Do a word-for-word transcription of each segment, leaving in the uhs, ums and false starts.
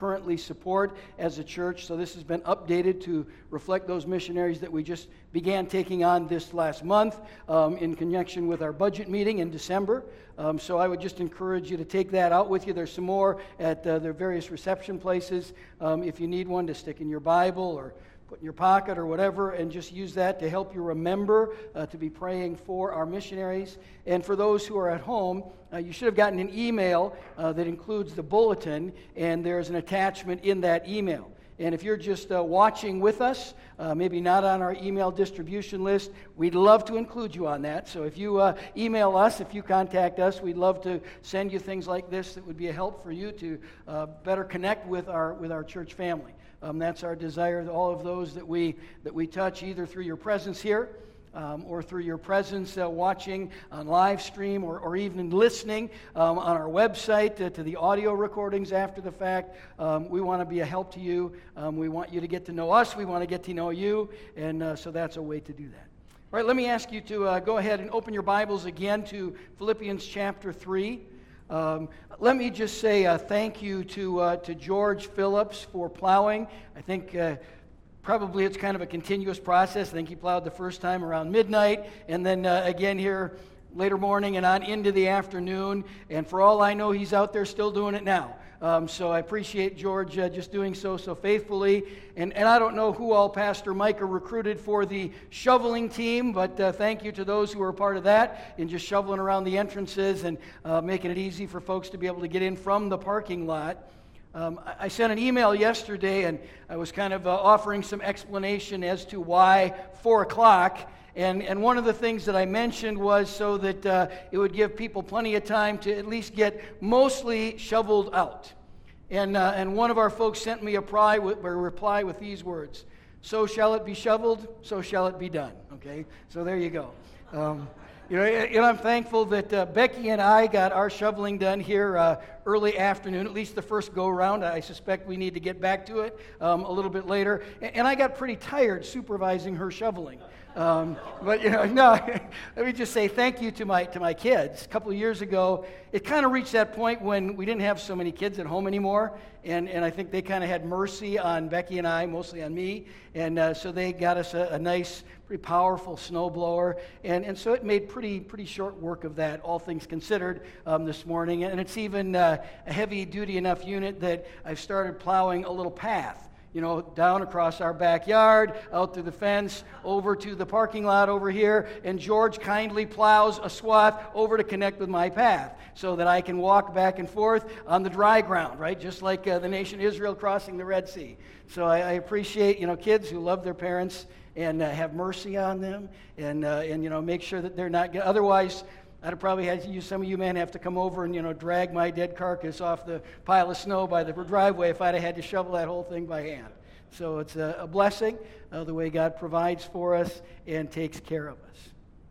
currently support as a church. So this has been updated to reflect those missionaries that we just began taking on this last month um, in conjunction with our budget meeting in December. Um, so I would just encourage you to take that out with you. There's some more at uh, their various reception places. Um, if you need one to stick in your Bible or put in your pocket or whatever, and just use that to help you remember uh, to be praying for our missionaries. And for those who are at home, uh, you should have gotten an email uh, that includes the bulletin, and there's an attachment in that email. And if you're just uh, watching with us, uh, maybe not on our email distribution list, we'd love to include you on that. So if you uh, email us, if you contact us, we'd love to send you things like this that would be a help for you to uh, better connect with our with our church family. Um, that's our desire, all of those that we that we touch, either through your presence here um, or through your presence uh, watching on live stream or, or even listening um, on our website uh, to the audio recordings after the fact. Um, we want to be a help to you. Um, we want you to get to know us. We want to get to know you. And uh, so that's a way to do that. All right, let me ask you to uh, go ahead and open your Bibles again to Philippians chapter three. Um, let me just say uh, thank you to uh, to George Phillips for plowing. I think uh, probably it's kind of a continuous process. I think he plowed the first time around midnight, and then uh, again here later morning and on into the afternoon. And for all I know, he's out there still doing it now. Um, so I appreciate George uh, just doing so so faithfully. And, and I don't know who all Pastor Micah recruited for the shoveling team, but uh, thank you to those who were a part of that in just shoveling around the entrances and uh, making it easy for folks to be able to get in from the parking lot. Um, I, I sent an email yesterday, and I was kind of uh, offering some explanation as to why four o'clock. And, and one of the things that I mentioned was so that uh, it would give people plenty of time to at least get mostly shoveled out. And, uh, and one of our folks sent me a reply with, a reply with these words: "So shall it be shoveled, so shall it be done." Okay, so there you go. Um, you know, and I'm thankful that uh, Becky and I got our shoveling done here uh, early afternoon, at least the first go-round. I suspect we need to get back to it um, a little bit later. And, and I got pretty tired supervising her shoveling. Um, but, you know, no, let me just say thank you to my to my kids. A couple of years ago, it kind of reached that point when we didn't have so many kids at home anymore, and, and I think they kind of had mercy on Becky and I, mostly on me, and uh, so they got us a, a nice, pretty powerful snowblower, and, and so it made pretty pretty short work of that, all things considered, um, this morning. And it's even uh, a heavy-duty enough unit that I've started plowing a little path, you know, down across our backyard, out through the fence, over to the parking lot over here, and George kindly plows a swath over to connect with my path so that I can walk back and forth on the dry ground, right, just like uh, the nation Israel crossing the Red Sea. So I, I appreciate, you know, kids who love their parents and uh, have mercy on them, and, uh, and, you know, make sure that they're not, otherwise I'd have probably had to use, some of you men have to come over and, you know, drag my dead carcass off the pile of snow by the driveway if I'd have had to shovel that whole thing by hand. So it's a, a blessing, uh, the way God provides for us and takes care of us.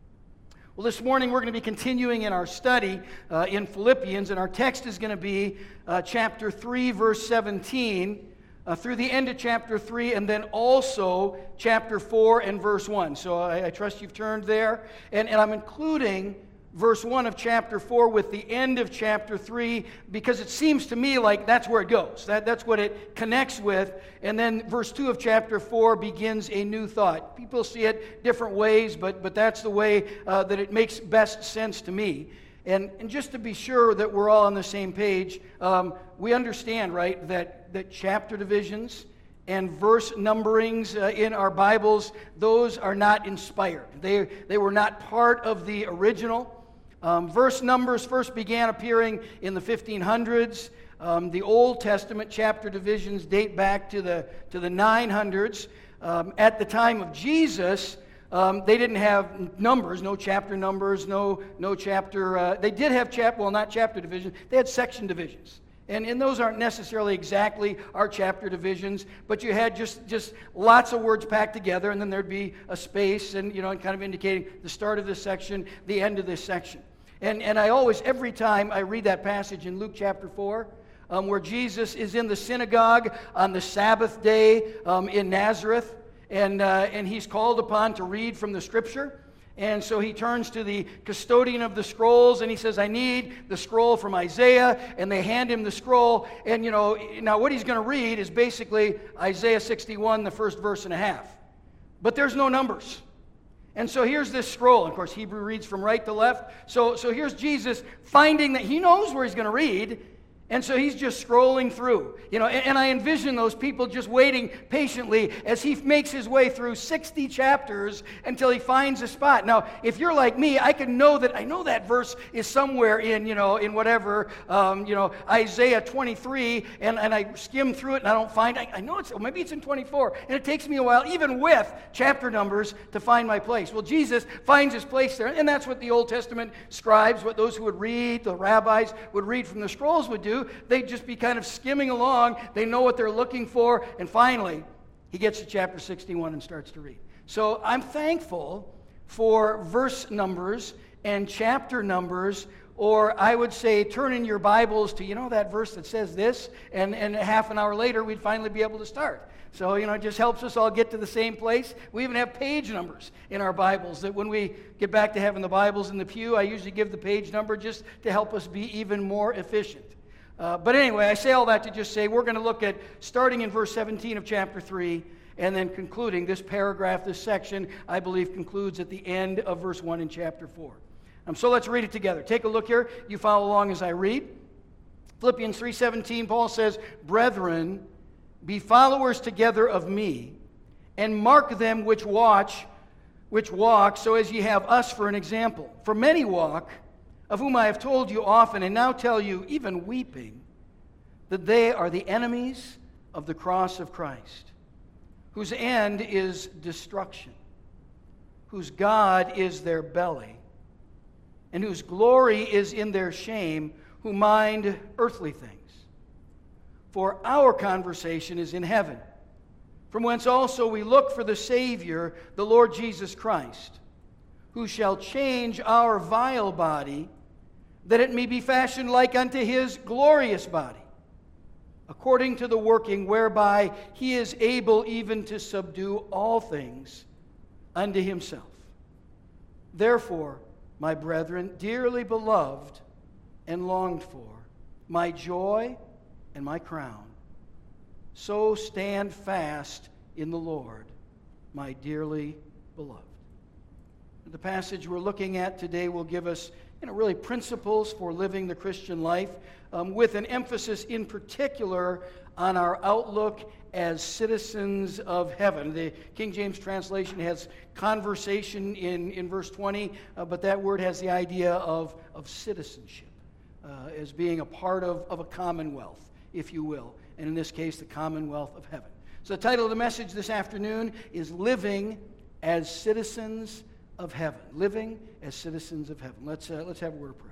Well, this morning we're going to be continuing in our study uh, in Philippians, and our text is going to be uh, chapter three, verse seventeen, uh, through the end of chapter three, and then also chapter four and verse one. So I, I trust you've turned there, and, and I'm including verse one of chapter four with the end of chapter three, because it seems to me like that's where it goes. That, that's what it connects with. And then verse two of chapter four begins a new thought. People see it different ways, but, but that's the way uh, that it makes best sense to me. And, and just to be sure that we're all on the same page, um, we understand, right, that, that chapter divisions and verse numberings uh, in our Bibles, those are not inspired. They, they were not part of the original. Um, verse numbers first began appearing in the fifteen hundreds. Um, the Old Testament chapter divisions date back to the to the nine hundreds. Um, at the time of Jesus, um, they didn't have numbers, no chapter numbers, no no chapter. Uh, they did have chapter, well, not chapter divisions. They had section divisions. And, and those aren't necessarily exactly our chapter divisions, but you had just, just lots of words packed together, and then there'd be a space, and you know, and kind of indicating the start of this section, the end of this section. And and I always, every time I read that passage in Luke chapter four, um, where Jesus is in the synagogue on the Sabbath day um, in Nazareth, and uh, and he's called upon to read from the Scripture. And so he turns to the custodian of the scrolls and he says, I need the scroll from Isaiah. And they hand him the scroll. And, you know, now what he's going to read is basically Isaiah sixty-one, the first verse and a half. But there's no numbers. And so here's this scroll. Of course, Hebrew reads from right to left. So, so here's Jesus finding that he knows where he's going to read. And so he's just scrolling through, you know, and, and I envision those people just waiting patiently as he makes his way through sixty chapters until he finds a spot. Now, if you're like me, I can know that, I know that verse is somewhere in, you know, in whatever, um, you know, Isaiah twenty-three, and, and I skim through it and I don't find, I, I know it's, maybe it's in twenty-four, and it takes me a while, even with chapter numbers, to find my place. Well, Jesus finds his place there, and that's what the Old Testament scribes, what those who would read, the rabbis would read from the scrolls would do. They'd just be kind of skimming along. They know what they're looking for. And finally, he gets to chapter sixty-one and starts to read. So I'm thankful for verse numbers and chapter numbers, or I would say turn in your Bibles to, you know, that verse that says this, and, and half an hour later we'd finally be able to start. So, you know, it just helps us all get to the same place. We even have page numbers in our Bibles that when we get back to having the Bibles in the pew, I usually give the page number just to help us be even more efficient. Uh, but anyway, I say all that to just say we're going to look at starting in verse seventeen of chapter three and then concluding this paragraph, this section, I believe concludes at the end of verse one in chapter four. Um, so let's read it together. Take a look here. You follow along as I read. Philippians three seventeen, Paul says, Brethren, be followers together of me, and mark them which watch, which walk, so as ye have us for an example. For many walk, of whom I have told you often, and now tell you, even weeping, that they are the enemies of the cross of Christ, whose end is destruction, whose God is their belly, and whose glory is in their shame, who mind earthly things. For our conversation is in heaven, from whence also we look for the Savior, the Lord Jesus Christ, who shall change our vile body, that it may be fashioned like unto his glorious body, according to the working whereby he is able even to subdue all things unto himself. Therefore, my brethren, dearly beloved and longed for, my joy and my crown, so stand fast in the Lord, my dearly beloved. The passage we're looking at today will give us, you know, really principles for living the Christian life, um, with an emphasis in particular on our outlook as citizens of heaven. The King James translation has conversation in, in verse twenty, uh, but that word has the idea of, of citizenship, uh, as being a part of, of a commonwealth, if you will, and in this case, the commonwealth of heaven. So the title of the message this afternoon is Living as Citizens of Heaven. Living as Citizens of Heaven. Let's, uh, let's have a word of prayer.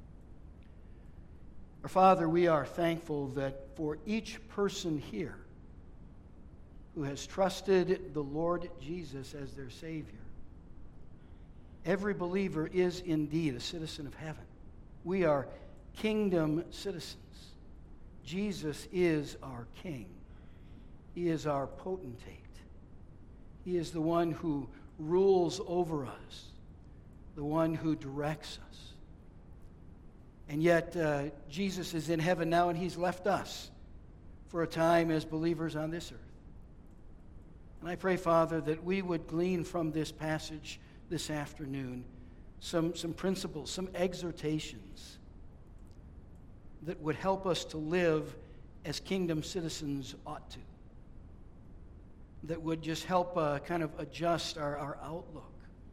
Our Father, we are thankful that for each person here who has trusted the Lord Jesus as their Savior, every believer is indeed a citizen of heaven. We are kingdom citizens. Jesus is our King. He is our potentate. He is the one who rules over us, the one who directs us. And yet, uh, Jesus is in heaven now, and he's left us for a time as believers on this earth. And I pray, Father, that we would glean from this passage this afternoon some, some principles, some exhortations that would help us to live as kingdom citizens ought to, that would just help uh, kind of adjust our, our outlook,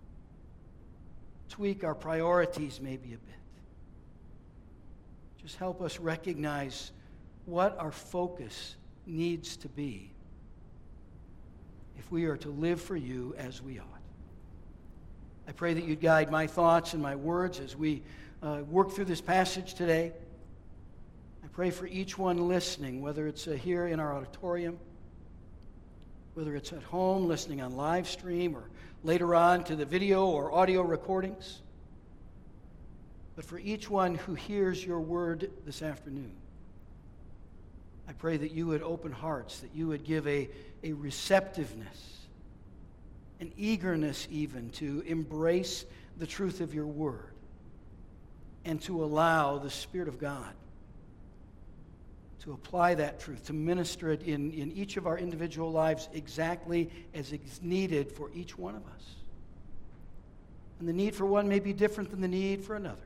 tweak our priorities maybe a bit. Just help us recognize what our focus needs to be if we are to live for you as we ought. I pray that you'd guide my thoughts and my words as we uh, work through this passage today. I pray for each one listening, whether it's uh, here in our auditorium, whether it's at home listening on live stream, or later on to the video or audio recordings. But for each one who hears your word this afternoon, I pray that you would open hearts, that you would give a, a receptiveness an eagerness even to embrace the truth of your word and to allow the Spirit of God to apply that truth, to minister it in, in each of our individual lives exactly as it's needed for each one of us. And the need for one may be different than the need for another.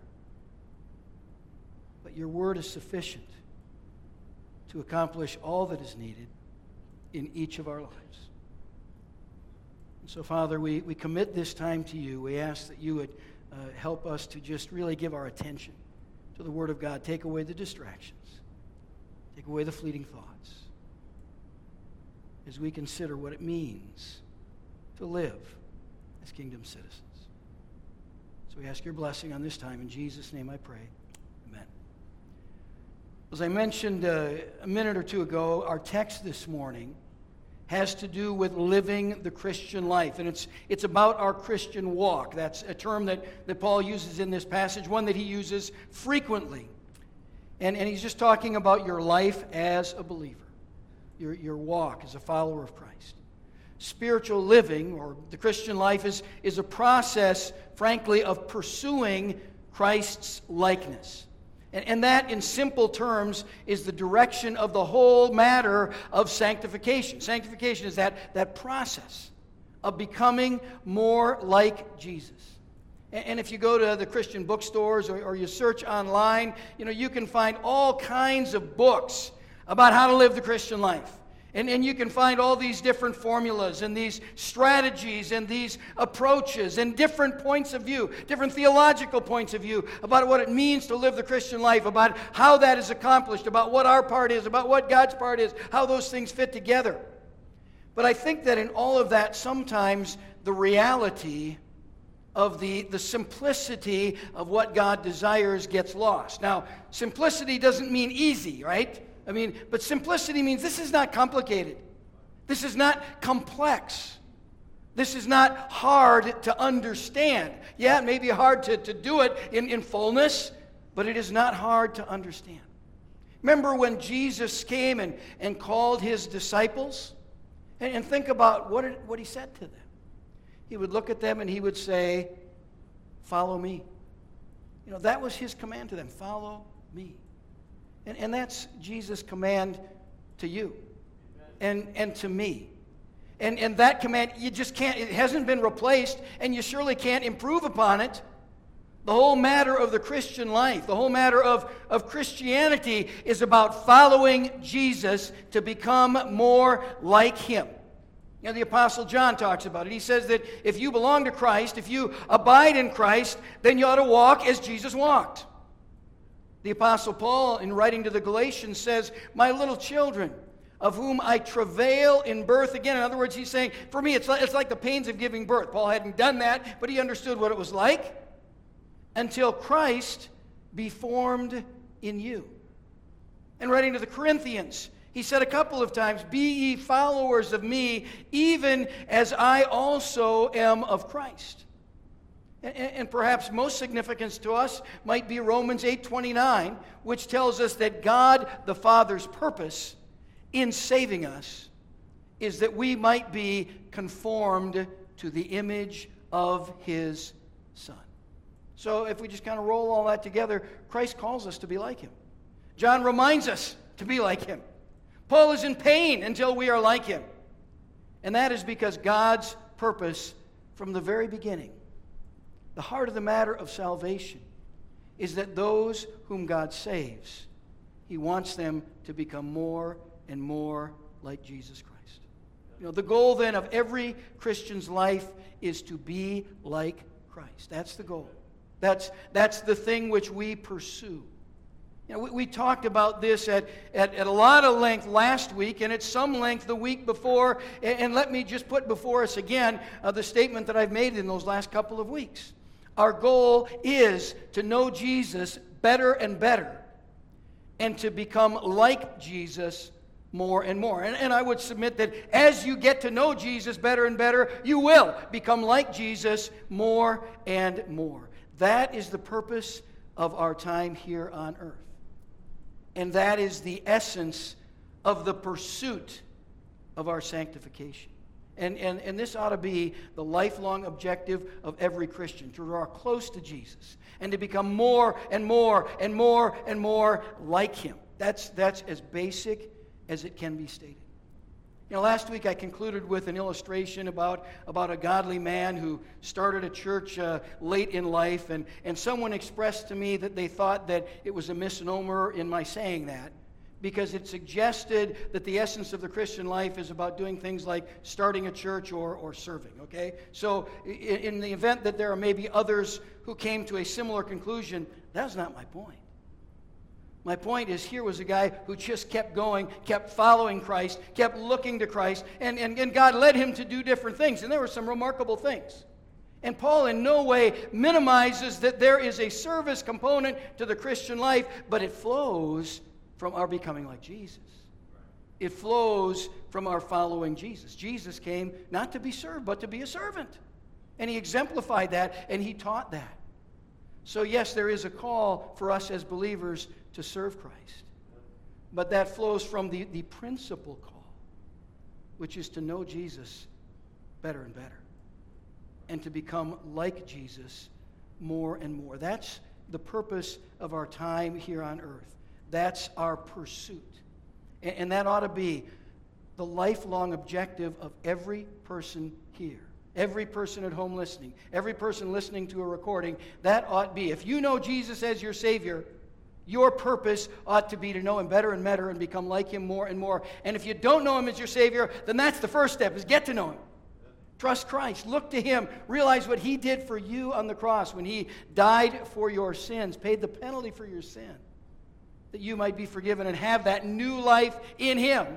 But your word is sufficient to accomplish all that is needed in each of our lives. And so, Father, we, we commit this time to you. We ask that you would uh, help us to just really give our attention to the Word of God. Take away the distractions. Take away the fleeting thoughts as we consider what it means to live as kingdom citizens. So we ask your blessing on this time. In Jesus' name I pray. Amen. As I mentioned uh, a minute or two ago, our text this morning has to do with living the Christian life. And it's, it's about our Christian walk. That's a term that, that Paul uses in this passage, one that he uses frequently. And, and he's just talking about your life as a believer, your, your walk as a follower of Christ. Spiritual living, or the Christian life, is, is a process, frankly, of pursuing Christ's likeness. And, and that, in simple terms, is the direction of the whole matter of sanctification. Sanctification is that, that process of becoming more like Jesus. And if you go to the Christian bookstores or, or you search online, you know, you can find all kinds of books about how to live the Christian life. And, and you can find all these different formulas and these strategies and these approaches and different points of view, different theological points of view about what it means to live the Christian life, about how that is accomplished, about what our part is, about what God's part is, how those things fit together. But I think that in all of that, sometimes the reality of the, the simplicity of what God desires gets lost. Now, simplicity doesn't mean easy, right? I mean, but simplicity means this is not complicated. This is not complex. This is not hard to understand. Yeah, it may be hard to, to do it in, in fullness, but it is not hard to understand. Remember when Jesus came and, and called his disciples? And, and think about what, it, what he said to them. He would look at them and he would say, "Follow me." You know, that was his command to them. Follow me. And, and that's Jesus' command to you and, and to me. And, and that command, you just can't, it hasn't been replaced, and you surely can't improve upon it. The whole matter of the Christian life, the whole matter of, of Christianity is about following Jesus to become more like him. You know, the Apostle John talks about it. He says that if you belong to Christ, if you abide in Christ, then you ought to walk as Jesus walked. The Apostle Paul, in writing to the Galatians, says, "My little children, of whom I travail in birth again." In other words, he's saying, for me, it's like, it's like the pains of giving birth. Paul hadn't done that, but he understood what it was like. "Until Christ be formed in you." And writing to the Corinthians, he said a couple of times, "Be ye followers of me, even as I also am of Christ." And, and perhaps most significance to us might be Romans eight twenty-nine, which tells us that God the Father's purpose in saving us is that we might be conformed to the image of his Son. So if we just kind of roll all that together, Christ calls us to be like him. John reminds us to be like him. Paul is in pain until we are like him. And that is because God's purpose from the very beginning, the heart of the matter of salvation, is that those whom God saves, he wants them to become more and more like Jesus Christ. You know, the goal then of every Christian's life is to be like Christ. That's the goal. That's, that's the thing which we pursue. You know, we, we talked about this at, at, at a lot of length last week, and at some length the week before. And, and let me just put before us again uh, the statement that I've made in those last couple of weeks. Our goal is to know Jesus better and better, and to become like Jesus more and more. And, and I would submit that as you get to know Jesus better and better, you will become like Jesus more and more. That is the purpose of our time here on earth. And that is the essence of the pursuit of our sanctification. And, and, and this ought to be the lifelong objective of every Christian, to draw close to Jesus and to become more and more and more and more like him. That's, that's as basic as it can be stated. You know, last week I concluded with an illustration about, about a godly man who started a church uh, late in life, and, and someone expressed to me that they thought that it was a misnomer in my saying that, because it suggested that the essence of the Christian life is about doing things like starting a church or, or serving, okay? So in, in the event that there are maybe others who came to a similar conclusion, that's not my point. My point is, here was a guy who just kept going, kept following Christ, kept looking to Christ, and, and, and God led him to do different things, and there were some remarkable things. And Paul in no way minimizes that there is a service component to the Christian life, but it flows from our becoming like Jesus. It flows from our following Jesus. Jesus came not to be served, but to be a servant. And he exemplified that, and he taught that. So yes, there is a call for us as believers to serve Christ. But that flows from the, the principal call, which is to know Jesus better and better, and to become like Jesus more and more. That's the purpose of our time here on earth. That's our pursuit. And, and that ought to be the lifelong objective of every person here. Every person at home listening, every person listening to a recording, that ought to be. If you know Jesus as your Savior, your purpose ought to be to know him better and better and become like him more and more. And if you don't know him as your Savior, then that's the first step, is get to know him. Trust Christ. Look to him. Realize what he did for you on the cross when he died for your sins, paid the penalty for your sin, that you might be forgiven and have that new life in him,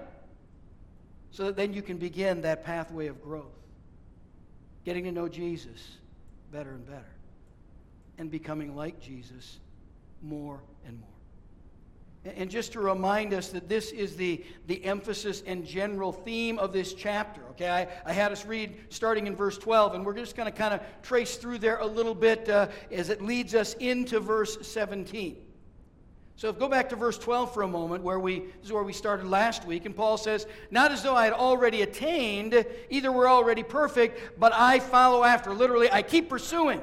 so that then you can begin that pathway of growth, getting to know Jesus better and better, and becoming like Jesus more and more. And just to remind us that this is the, the emphasis and general theme of this chapter, okay? I, I had us read starting in verse twelve, and we're just going to kind of trace through there a little bit uh, as it leads us into verse seventeen. So go back to verse twelve for a moment, where we this is where we started last week, and Paul says, "Not as though I had already attained, either we're already perfect, but I follow after." Literally, I keep pursuing,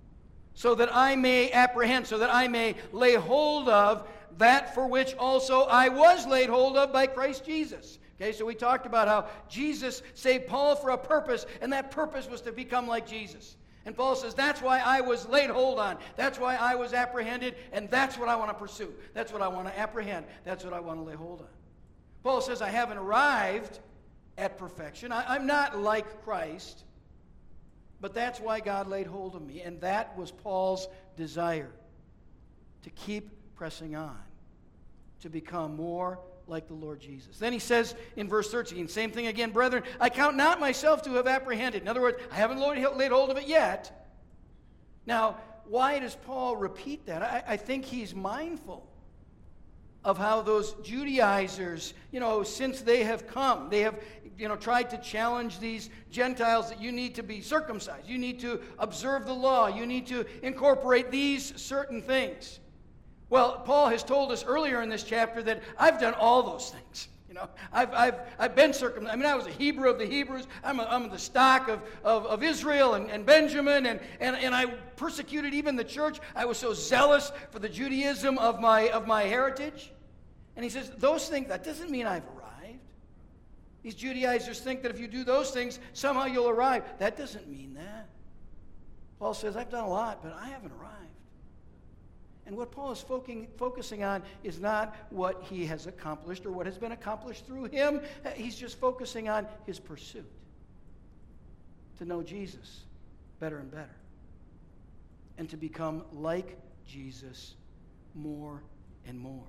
so that I may apprehend, so that I may lay hold of that for which also I was laid hold of by Christ Jesus. Okay, so we talked about how Jesus saved Paul for a purpose, and that purpose was to become like Jesus. And Paul says, that's why I was laid hold on. That's why I was apprehended, and that's what I want to pursue. That's what I want to apprehend. That's what I want to lay hold on. Paul says, I haven't arrived at perfection. I, I'm not like Christ, but that's why God laid hold of me. And that was Paul's desire, to keep pressing on, to become more like the Lord Jesus. Then he says in verse thirteen, same thing again, "Brethren, I count not myself to have apprehended." In other words, I haven't laid hold of it yet. Now, why does Paul repeat that? I, I think he's mindful of how those Judaizers, you know, since they have come, they have, you know, tried to challenge these Gentiles that you need to be circumcised, you need to observe the law, you need to incorporate these certain things. Well, Paul has told us earlier in this chapter that I've done all those things. You know, I've, I've, I've been circumcised. I mean, I was a Hebrew of the Hebrews. I'm, a, I'm the stock of, of, of Israel and, and Benjamin, and, and, and I persecuted even the church. I was so zealous for the Judaism of my, of my heritage. And he says, those things, that doesn't mean I've arrived. These Judaizers think that if you do those things, somehow you'll arrive. That doesn't mean that. Paul says, I've done a lot, but I haven't arrived. And what Paul is focusing on is not what he has accomplished or what has been accomplished through him. He's just focusing on his pursuit to know Jesus better and better, and to become like Jesus more and more.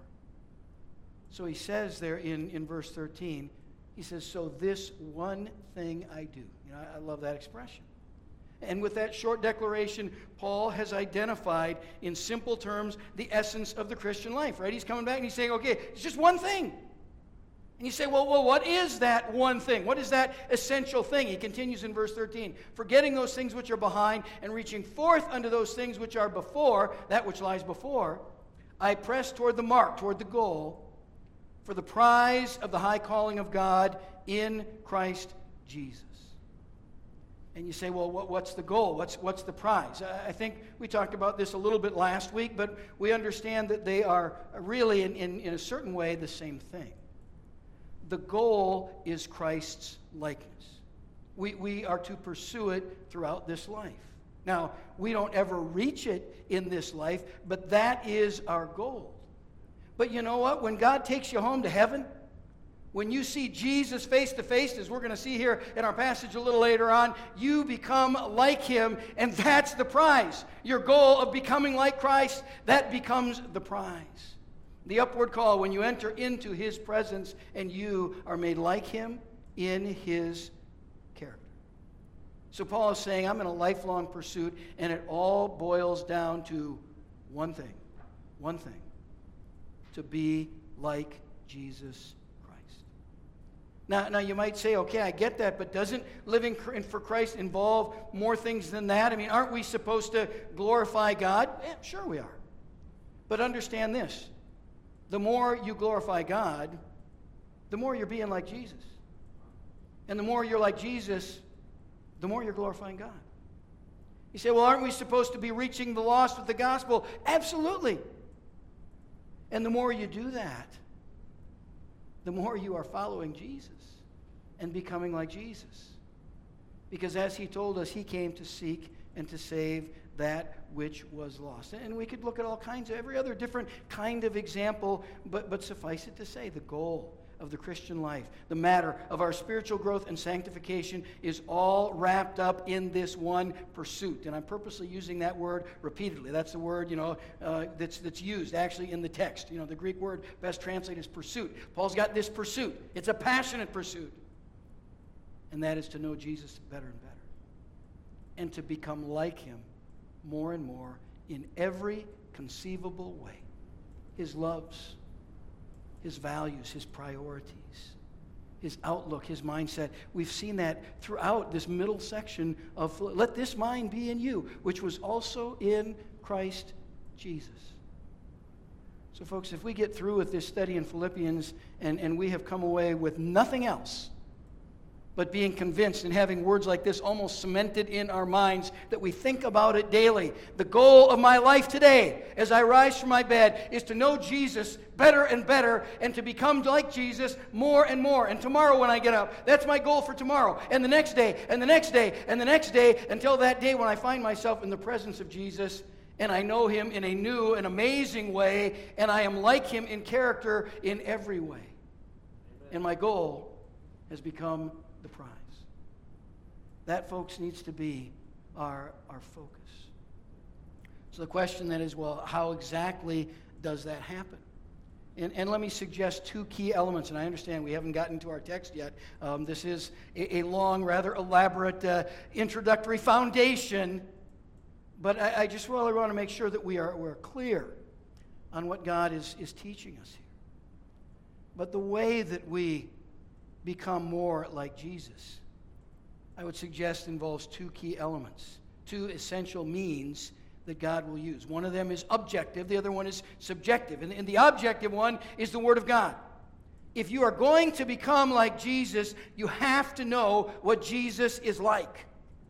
So he says there in, in verse thirteen, he says, "So this one thing I do." You know, I, I love that expression. And with that short declaration, Paul has identified in simple terms the essence of the Christian life, right? He's coming back and he's saying, okay, it's just one thing. And you say, well, well, what is that one thing? What is that essential thing? He continues in verse thirteen, "Forgetting those things which are behind and reaching forth unto those things which are before, that which lies before, I press toward the mark," toward the goal, "for the prize of the high calling of God in Christ Jesus." And you say, well, what, what's the goal? What's, what's the prize? I, I think we talked about this a little bit last week, but we understand that they are really, in, in, in a certain way, the same thing. The goal is Christ's likeness. We, we are to pursue it throughout this life. Now, we don't ever reach it in this life, but that is our goal. But you know what? When God takes you home to heaven, when you see Jesus face to face, as we're going to see here in our passage a little later on, you become like him, and that's the prize. Your goal of becoming like Christ, that becomes the prize. The upward call when you enter into his presence and you are made like him in his character. So Paul is saying, I'm in a lifelong pursuit, and it all boils down to one thing, one thing, to be like Jesus Christ. Now, now you might say, okay, I get that, but doesn't living for Christ involve more things than that? I mean, aren't we supposed to glorify God? Yeah, sure we are. But understand this. The more you glorify God, the more you're being like Jesus. And the more you're like Jesus, the more you're glorifying God. You say, well, aren't we supposed to be reaching the lost with the gospel? Absolutely. And the more you do that, the more you are following Jesus and becoming like Jesus. Because as he told us, he came to seek and to save that which was lost. And we could look at all kinds of, every other different kind of example, but, but suffice it to say, the goal of the Christian life, the matter of our spiritual growth and sanctification is all wrapped up in this one pursuit. And I'm purposely using that word repeatedly. That's the word, you know, uh, that's, that's used actually in the text. You know, the Greek word best translated is pursuit. Paul's got this pursuit. It's a passionate pursuit. And that is to know Jesus better and better. And to become like him more and more in every conceivable way. His loves, his values, his priorities, his outlook, his mindset. We've seen that throughout this middle section of let this mind be in you, which was also in Christ Jesus. So folks, if we get through with this study in Philippians and, and we have come away with nothing else but being convinced and having words like this almost cemented in our minds that we think about it daily. The goal of my life today, as I rise from my bed, is to know Jesus better and better and to become like Jesus more and more. And tomorrow when I get up, that's my goal for tomorrow. And the next day, and the next day, and the next day, until that day when I find myself in the presence of Jesus and I know him in a new and amazing way, and I am like him in character in every way. Amen. And my goal has become the prize. That, folks, needs to be our, our focus. So the question then is, well, how exactly does that happen? And, and let me suggest two key elements, and I understand we haven't gotten to our text yet. Um, this is a, a long, rather elaborate uh, introductory foundation, but I, I just really want to make sure that we are we're clear on what God is, is teaching us here. But the way that we become more like Jesus, I would suggest involves two key elements, two essential means that God will use. One of them is objective, the other one is subjective. And, and the objective one is the Word of God. If you are going to become like Jesus, you have to know what Jesus is like.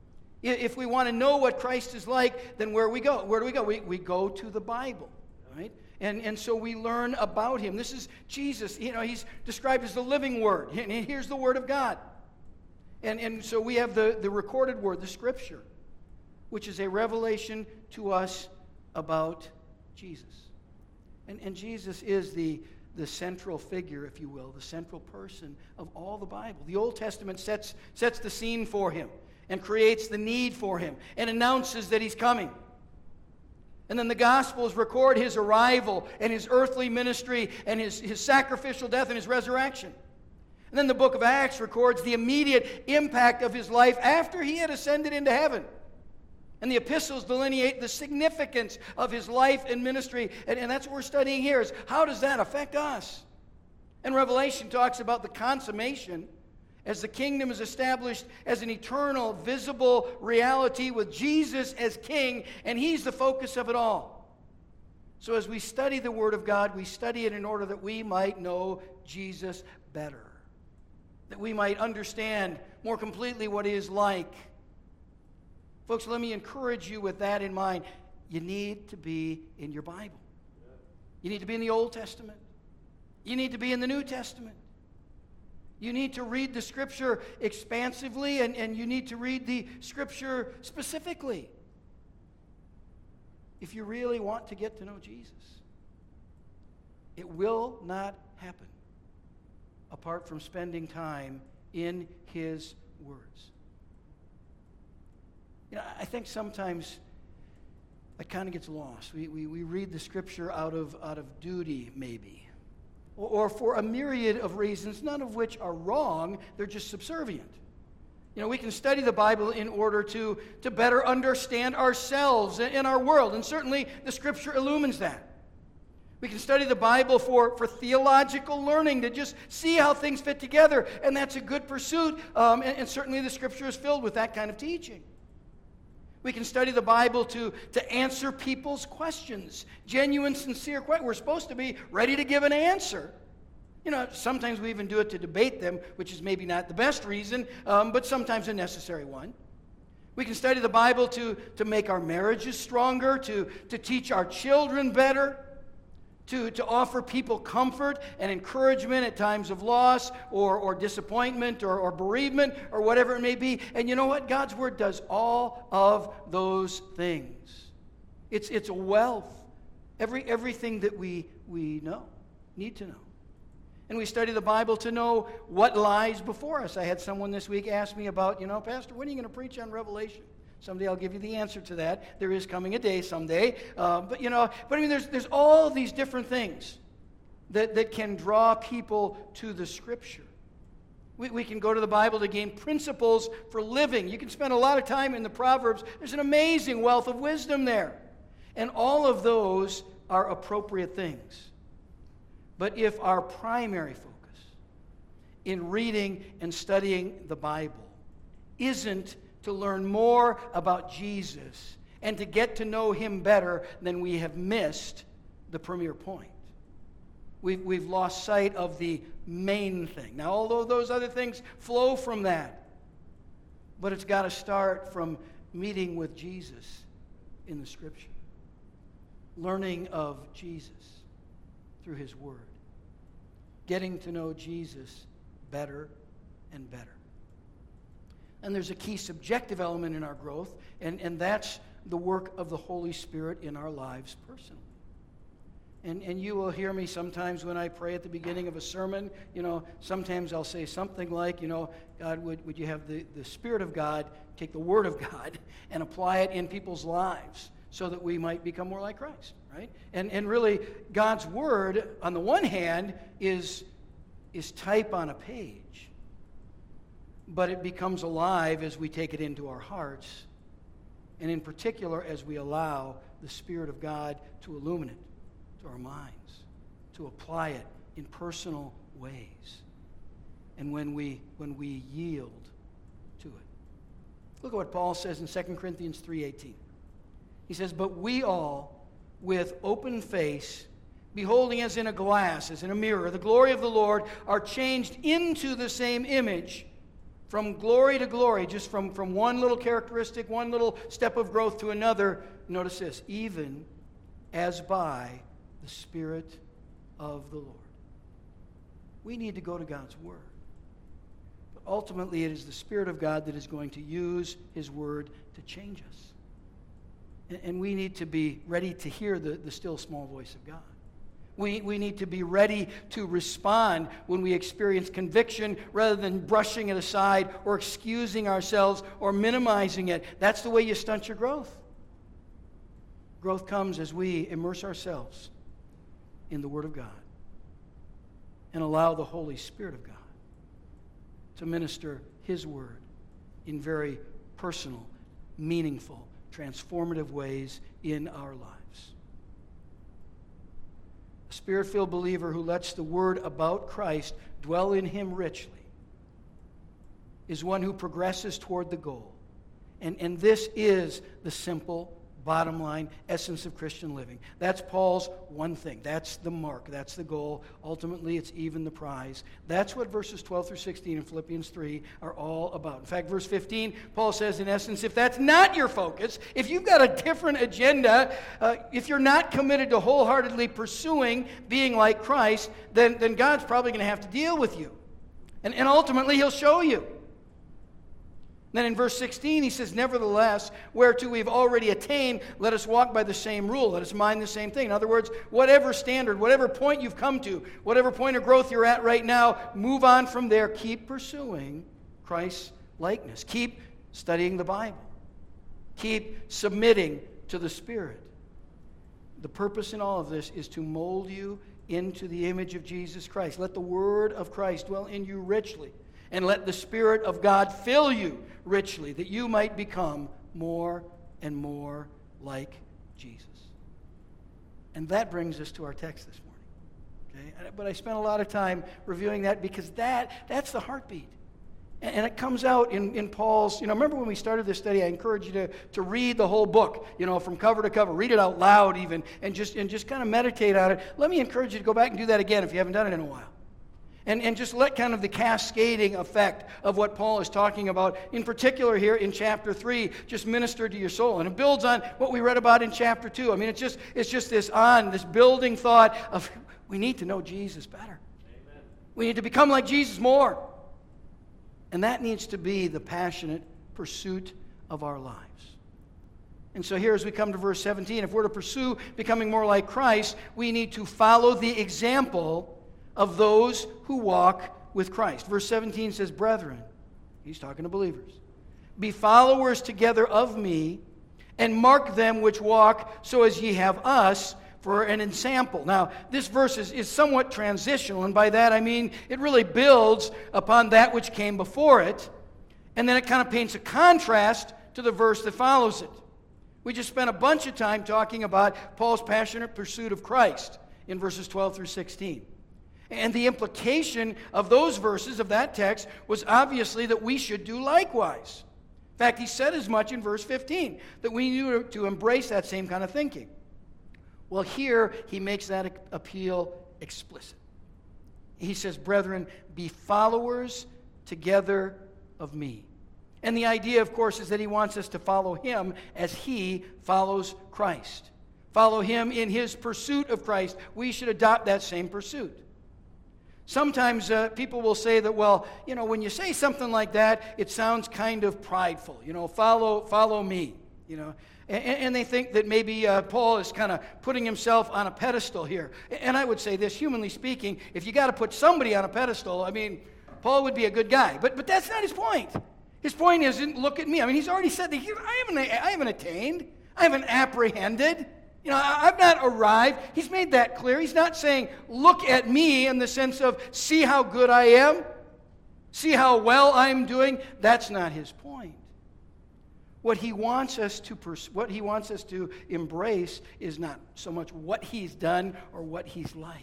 If we want to know what Christ is like, then where do we go? Where do we go? We, we go to the Bible, right? And, and so we learn about him. This is Jesus. You know, he's described as the living Word. And here's the Word of God. And, and so we have the, the recorded Word, the Scripture, which is a revelation to us about Jesus. And, and Jesus is the, the central figure, if you will, the central person of all the Bible. The Old Testament sets, sets the scene for him and creates the need for him and announces that he's coming. And then the Gospels record his arrival and his earthly ministry and his, his sacrificial death and his resurrection. And then the book of Acts records the immediate impact of his life after he had ascended into heaven. And the epistles delineate the significance of his life and ministry. And, and that's what we're studying here is how does that affect us? And Revelation talks about the consummation as the kingdom is established as an eternal, visible reality with Jesus as king, and he's the focus of it all. So as we study the Word of God, we study it in order that we might know Jesus better, that we might understand more completely what he is like, Folks, let me encourage you with that in mind. You need to be in your Bible. You need to be in the Old Testament. You need to be in the New Testament. You need to read the Scripture expansively, and, and you need to read the Scripture specifically if you really want to get to know Jesus. It will not happen apart from spending time in His words. You know, I think sometimes it kind of gets lost. We, we, we read the Scripture out of, out of duty, maybe, or, or for a myriad of reasons, none of which are wrong. They're just subservient. You know, we can study the Bible in order to, to better understand ourselves and our world, and certainly the Scripture illumines that. We can study the Bible for, for theological learning, to just see how things fit together, and that's a good pursuit, um, and, and certainly the Scripture is filled with that kind of teaching. We can study the Bible to, to answer people's questions, genuine, sincere questions. We're supposed to be ready to give an answer. You know, sometimes we even do it to debate them, which is maybe not the best reason, um, but sometimes a necessary one. We can study the Bible to, to make our marriages stronger, to, to teach our children better, to, to offer people comfort and encouragement at times of loss or, or disappointment or, or bereavement or whatever it may be. And you know what? God's Word does all of those things. It's, it's a wealth. Every, everything that we, we know, need to know. And we study the Bible to know what lies before us. I had someone this week ask me about, you know, Pastor, when are you going to preach on Revelation? Someday I'll give you the answer to that. There is coming a day someday. Uh, but, you know, but I mean, there's, there's all these different things that, that can draw people to the Scripture. We, we can go to the Bible to gain principles for living. You can spend a lot of time in the Proverbs. There's an amazing wealth of wisdom there. And all of those are appropriate things. But if our primary focus in reading and studying the Bible isn't to learn more about Jesus and to get to know Him better, then we have missed the premier point. We've, we've lost sight of the main thing. Now, although those other things flow from that, but it's got to start from meeting with Jesus in the Scripture, learning of Jesus through His Word, getting to know Jesus better and better. And there's a key subjective element in our growth, and, and that's the work of the Holy Spirit in our lives personally. And, and you will hear me sometimes when I pray at the beginning of a sermon, you know, sometimes I'll say something like, you know, God, would, would you have the, the Spirit of God take the Word of God and apply it in people's lives so that we might become more like Christ, right? And, and really, God's Word, on the one hand, is, is type on a page. But it becomes alive as we take it into our hearts, and in particular as we allow the Spirit of God to illumine it to our minds, to apply it in personal ways, and when we, when we yield to it. Look at what Paul says in Second Corinthians three eighteen. He says, "But we all, with open face, beholding as in a glass, as in a mirror, the glory of the Lord, are changed into the same image, from glory to glory," just from, from one little characteristic, one little step of growth to another. Notice this, "even as by the Spirit of the Lord." We need to go to God's Word. But ultimately, it is the Spirit of God that is going to use His Word to change us. And, and we need to be ready to hear the, the still small voice of God. We, we need to be ready to respond when we experience conviction rather than brushing it aside or excusing ourselves or minimizing it. That's the way you stunt your growth. Growth comes as we immerse ourselves in the Word of God and allow the Holy Spirit of God to minister His Word in very personal, meaningful, transformative ways in our lives. A Spirit-filled believer who lets the Word about Christ dwell in him richly is one who progresses toward the goal. And, and this is the simple bottom line, essence of Christian living. That's Paul's one thing. That's the mark. That's the goal. Ultimately, it's even the prize. That's what verses twelve through sixteen in Philippians three are all about. In fact, verse fifteen, Paul says, in essence, if that's not your focus, if you've got a different agenda, uh, if you're not committed to wholeheartedly pursuing being like Christ, then, then God's probably going to have to deal with you. And, and ultimately, he'll show you. Then in verse sixteen, he says, nevertheless, whereto we've already attained, let us walk by the same rule. Let us mind the same thing. In other words, whatever standard, whatever point you've come to, whatever point of growth you're at right now, move on from there. Keep pursuing Christ's likeness. Keep studying the Bible. Keep submitting to the Spirit. The purpose in all of this is to mold you into the image of Jesus Christ. Let the Word of Christ dwell in you richly. And let the Spirit of God fill you richly, that you might become more and more like Jesus. And that brings us to our text this morning. Okay? But I spent a lot of time reviewing that because that that's the heartbeat. And it comes out in, in Paul's, you know, remember when we started this study, I encouraged you to, to read the whole book, you know, from cover to cover. Read it out loud even, and just, and just kind of meditate on it. Let me encourage you to go back and do that again if you haven't done it in a while. And, and just let kind of the cascading effect of what Paul is talking about, in particular here in chapter three, just minister to your soul. And it builds on what we read about in chapter two. I mean, it's just it's just this on, this building thought of we need to know Jesus better. Amen. We need to become like Jesus more. And that needs to be the passionate pursuit of our lives. And so here as we come to verse seventeen, if we're to pursue becoming more like Christ, we need to follow the example of those who walk with Christ. Verse seventeen says, brethren, he's talking to believers, be followers together of me, and mark them which walk so as ye have us for an ensample. Now, this verse is, is somewhat transitional, and by that I mean it really builds upon that which came before it, and then it kind of paints a contrast to the verse that follows it. We just spent a bunch of time talking about Paul's passionate pursuit of Christ in verses twelve through sixteen. And the implication of those verses, of that text, was obviously that we should do likewise. In fact, he said as much in verse fifteen, that we need to embrace that same kind of thinking. Well, here he makes that appeal explicit. He says, brethren, be followers together of me. And the idea, of course, is that he wants us to follow him as he follows Christ. Follow him in his pursuit of Christ. We should adopt that same pursuit. Sometimes uh, people will say that, well, you know, when you say something like that, it sounds kind of prideful. You know, follow, follow me. You know, and, and they think that maybe uh, Paul is kind of putting himself on a pedestal here. And I would say this, humanly speaking, if you got to put somebody on a pedestal, I mean, Paul would be a good guy. But but that's not his point. His point isn't look at me. I mean, he's already said that he, I haven't I haven't attained, I haven't apprehended. You know, I've not arrived. He's made that clear. He's not saying, look at me in the sense of, see how good I am, see how well I'm doing. That's not his point. What he wants us to pers- what he wants us to embrace is not so much what he's done or what he's like,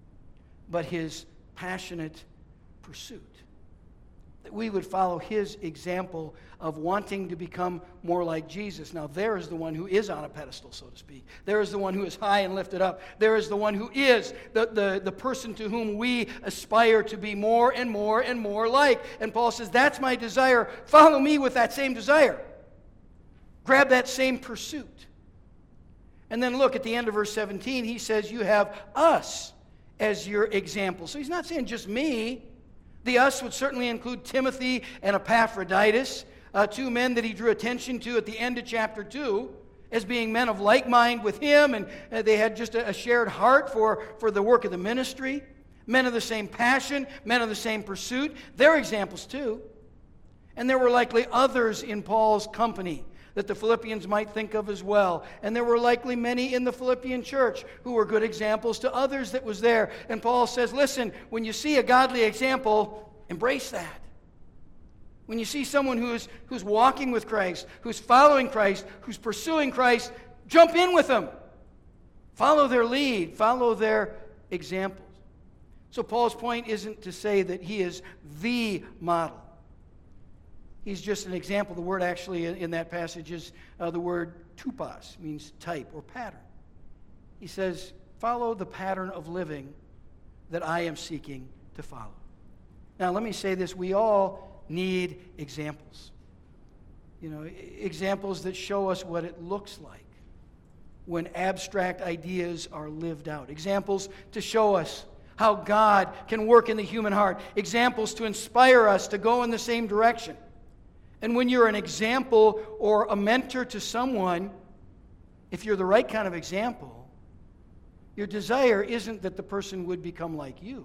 but his passionate pursuit. That we would follow his example of wanting to become more like Jesus. Now, there is the one who is on a pedestal, so to speak. There is the one who is high and lifted up. There is the one who is the, the, the person to whom we aspire to be more and more and more like. And Paul says, that's my desire. Follow me with that same desire. Grab that same pursuit. And then look at the end of verse seventeen. He says, you have us as your example. So he's not saying just me. The us would certainly include Timothy and Epaphroditus, uh, two men that he drew attention to at the end of chapter two as being men of like mind with him, and uh, they had just a, a shared heart for, for the work of the ministry. Men of the same passion, men of the same pursuit. They're examples too. And there were likely others in Paul's company that the Philippians might think of as well. And there were likely many in the Philippian church who were good examples to others that was there. And Paul says, listen, when you see a godly example, embrace that. When you see someone who's, who's walking with Christ, who's following Christ, who's pursuing Christ, jump in with them. Follow their lead. Follow their examples. So Paul's point isn't to say that he is the model. He's just an example. The word actually in, in that passage is uh, the word tupos, means type or pattern. He says, follow the pattern of living that I am seeking to follow. Now, let me say this. We all need examples. You know, examples that show us what it looks like when abstract ideas are lived out. Examples to show us how God can work in the human heart. Examples to inspire us to go in the same direction. And when you're an example or a mentor to someone, if you're the right kind of example, your desire isn't that the person would become like you.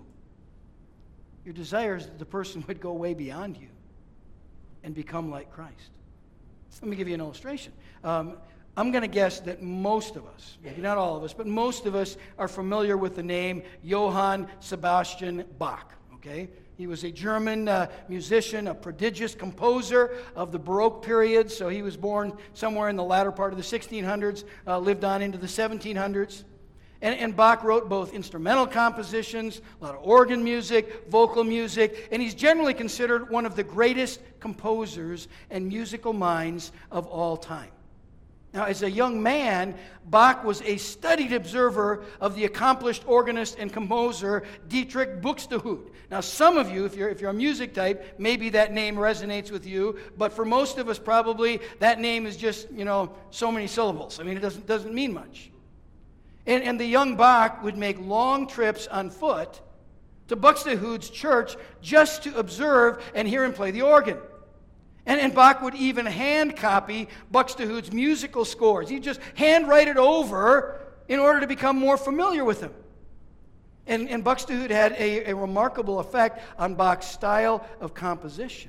Your desire is that the person would go way beyond you and become like Christ. Let me give you an illustration. Um, I'm going to guess that most of us, maybe not all of us, but most of us are familiar with the name Johann Sebastian Bach, okay? He was a German uh, musician, a prodigious composer of the Baroque period, so he was born somewhere in the latter part of the sixteen hundreds, uh, lived on into the seventeen hundreds. And, and Bach wrote both instrumental compositions, a lot of organ music, vocal music, and he's generally considered one of the greatest composers and musical minds of all time. Now, as a young man, Bach was a studied observer of the accomplished organist and composer Dietrich Buxtehude. Now, some of you, if you're, if you're a music type, maybe that name resonates with you, but for most of us, probably, that name is just, you know, so many syllables. I mean, it doesn't, doesn't mean much. And, and the young Bach would make long trips on foot to Buxtehude's church just to observe and hear him play the organ. And, and Bach would even hand copy Buxtehude's musical scores. He'd just handwrite it over in order to become more familiar with him. And, and Buxtehude had a, a remarkable effect on Bach's style of composition.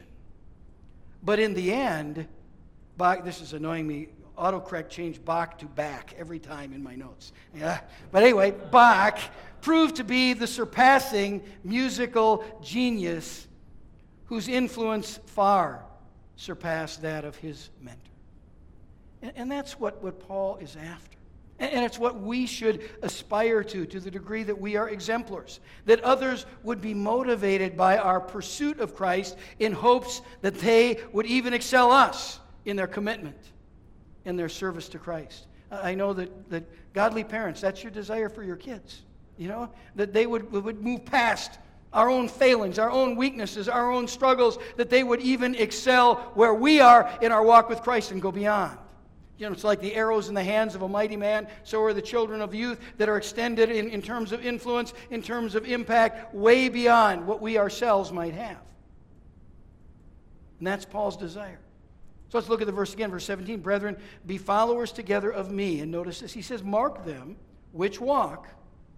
But in the end, Bach, this is annoying me, autocorrect changed Bach to Bach every time in my notes. Yeah. But anyway, Bach proved to be the surpassing musical genius whose influence far surpassed that of his mentor. And, and that's what, what Paul is after. And, and it's what we should aspire to, to the degree that we are exemplars, that others would be motivated by our pursuit of Christ in hopes that they would even excel us in their commitment and their service to Christ. I know that, that godly parents, that's your desire for your kids, you know, that they would, would move past our own failings, our own weaknesses, our own struggles, that they would even excel where we are in our walk with Christ and go beyond. You know, it's like the arrows in the hands of a mighty man, so are the children of youth that are extended in, in terms of influence, in terms of impact, way beyond what we ourselves might have. And that's Paul's desire. So let's look at the verse again, verse seventeen. Brethren, be followers together of me. And notice this. He says, mark them which walk,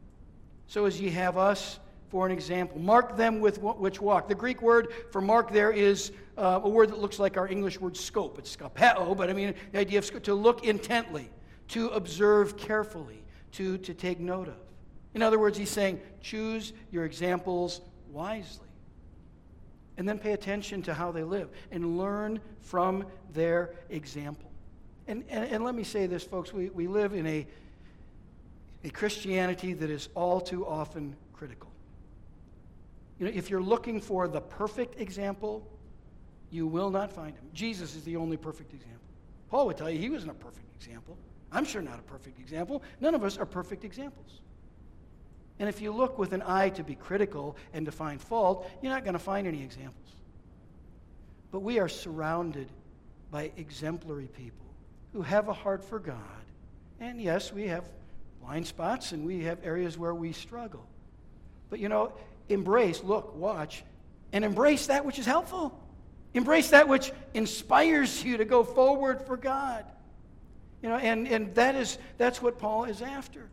so as ye have us for an example. Mark them with which walk. The Greek word for mark there is uh, a word that looks like our English word scope. It's skopeo, but I mean the idea of to look intently, to observe carefully, to, to take note of. In other words, he's saying, choose your examples wisely. And then pay attention to how they live and learn from their example. And, and, and let me say this, folks. We, we live in a, a Christianity that is all too often critical. You know, if you're looking for the perfect example, you will not find him. Jesus is the only perfect example. Paul would tell you he wasn't a perfect example. I'm sure not a perfect example. None of us are perfect examples. And if you look with an eye to be critical and to find fault, you're not going to find any examples. But we are surrounded by exemplary people who have a heart for God. And yes, we have blind spots and we have areas where we struggle. But you know, embrace, look, watch, and embrace that which is helpful. Embrace that which inspires you to go forward for God. You know, and, and that is that's what Paul is after.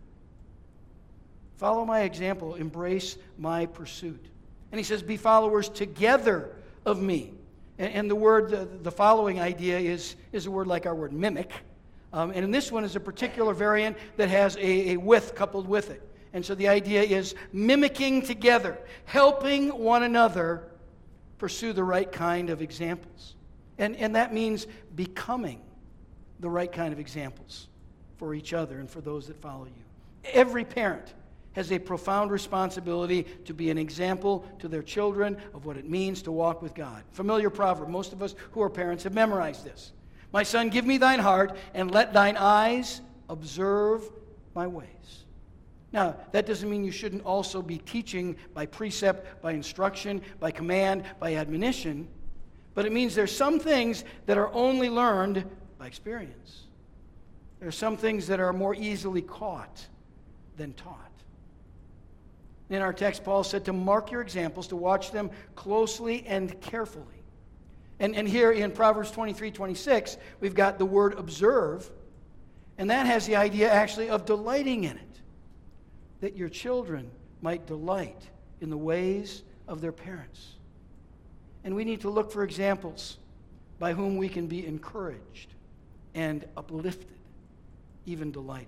Follow my example. Embrace my pursuit. And he says, be followers together of me. And, and the word, the, the following idea is, is a word like our word mimic. Um, and in this one is a particular variant that has a, a with coupled with it. And so the idea is mimicking together, helping one another pursue the right kind of examples. And, and that means becoming the right kind of examples for each other and for those that follow you. Every parent has a profound responsibility to be an example to their children of what it means to walk with God. Familiar proverb. Most of us who are parents have memorized this. My son, give me thine heart, and let thine eyes observe my ways. Now, that doesn't mean you shouldn't also be teaching by precept, by instruction, by command, by admonition, but it means there's some things that are only learned by experience. There are some things that are more easily caught than taught. In our text, Paul said to mark your examples, to watch them closely and carefully. And, and here in Proverbs twenty-three, twenty-six, we've got the word observe, and that has the idea actually of delighting in it, that your children might delight in the ways of their parents. And we need to look for examples by whom we can be encouraged and uplifted, even delighted.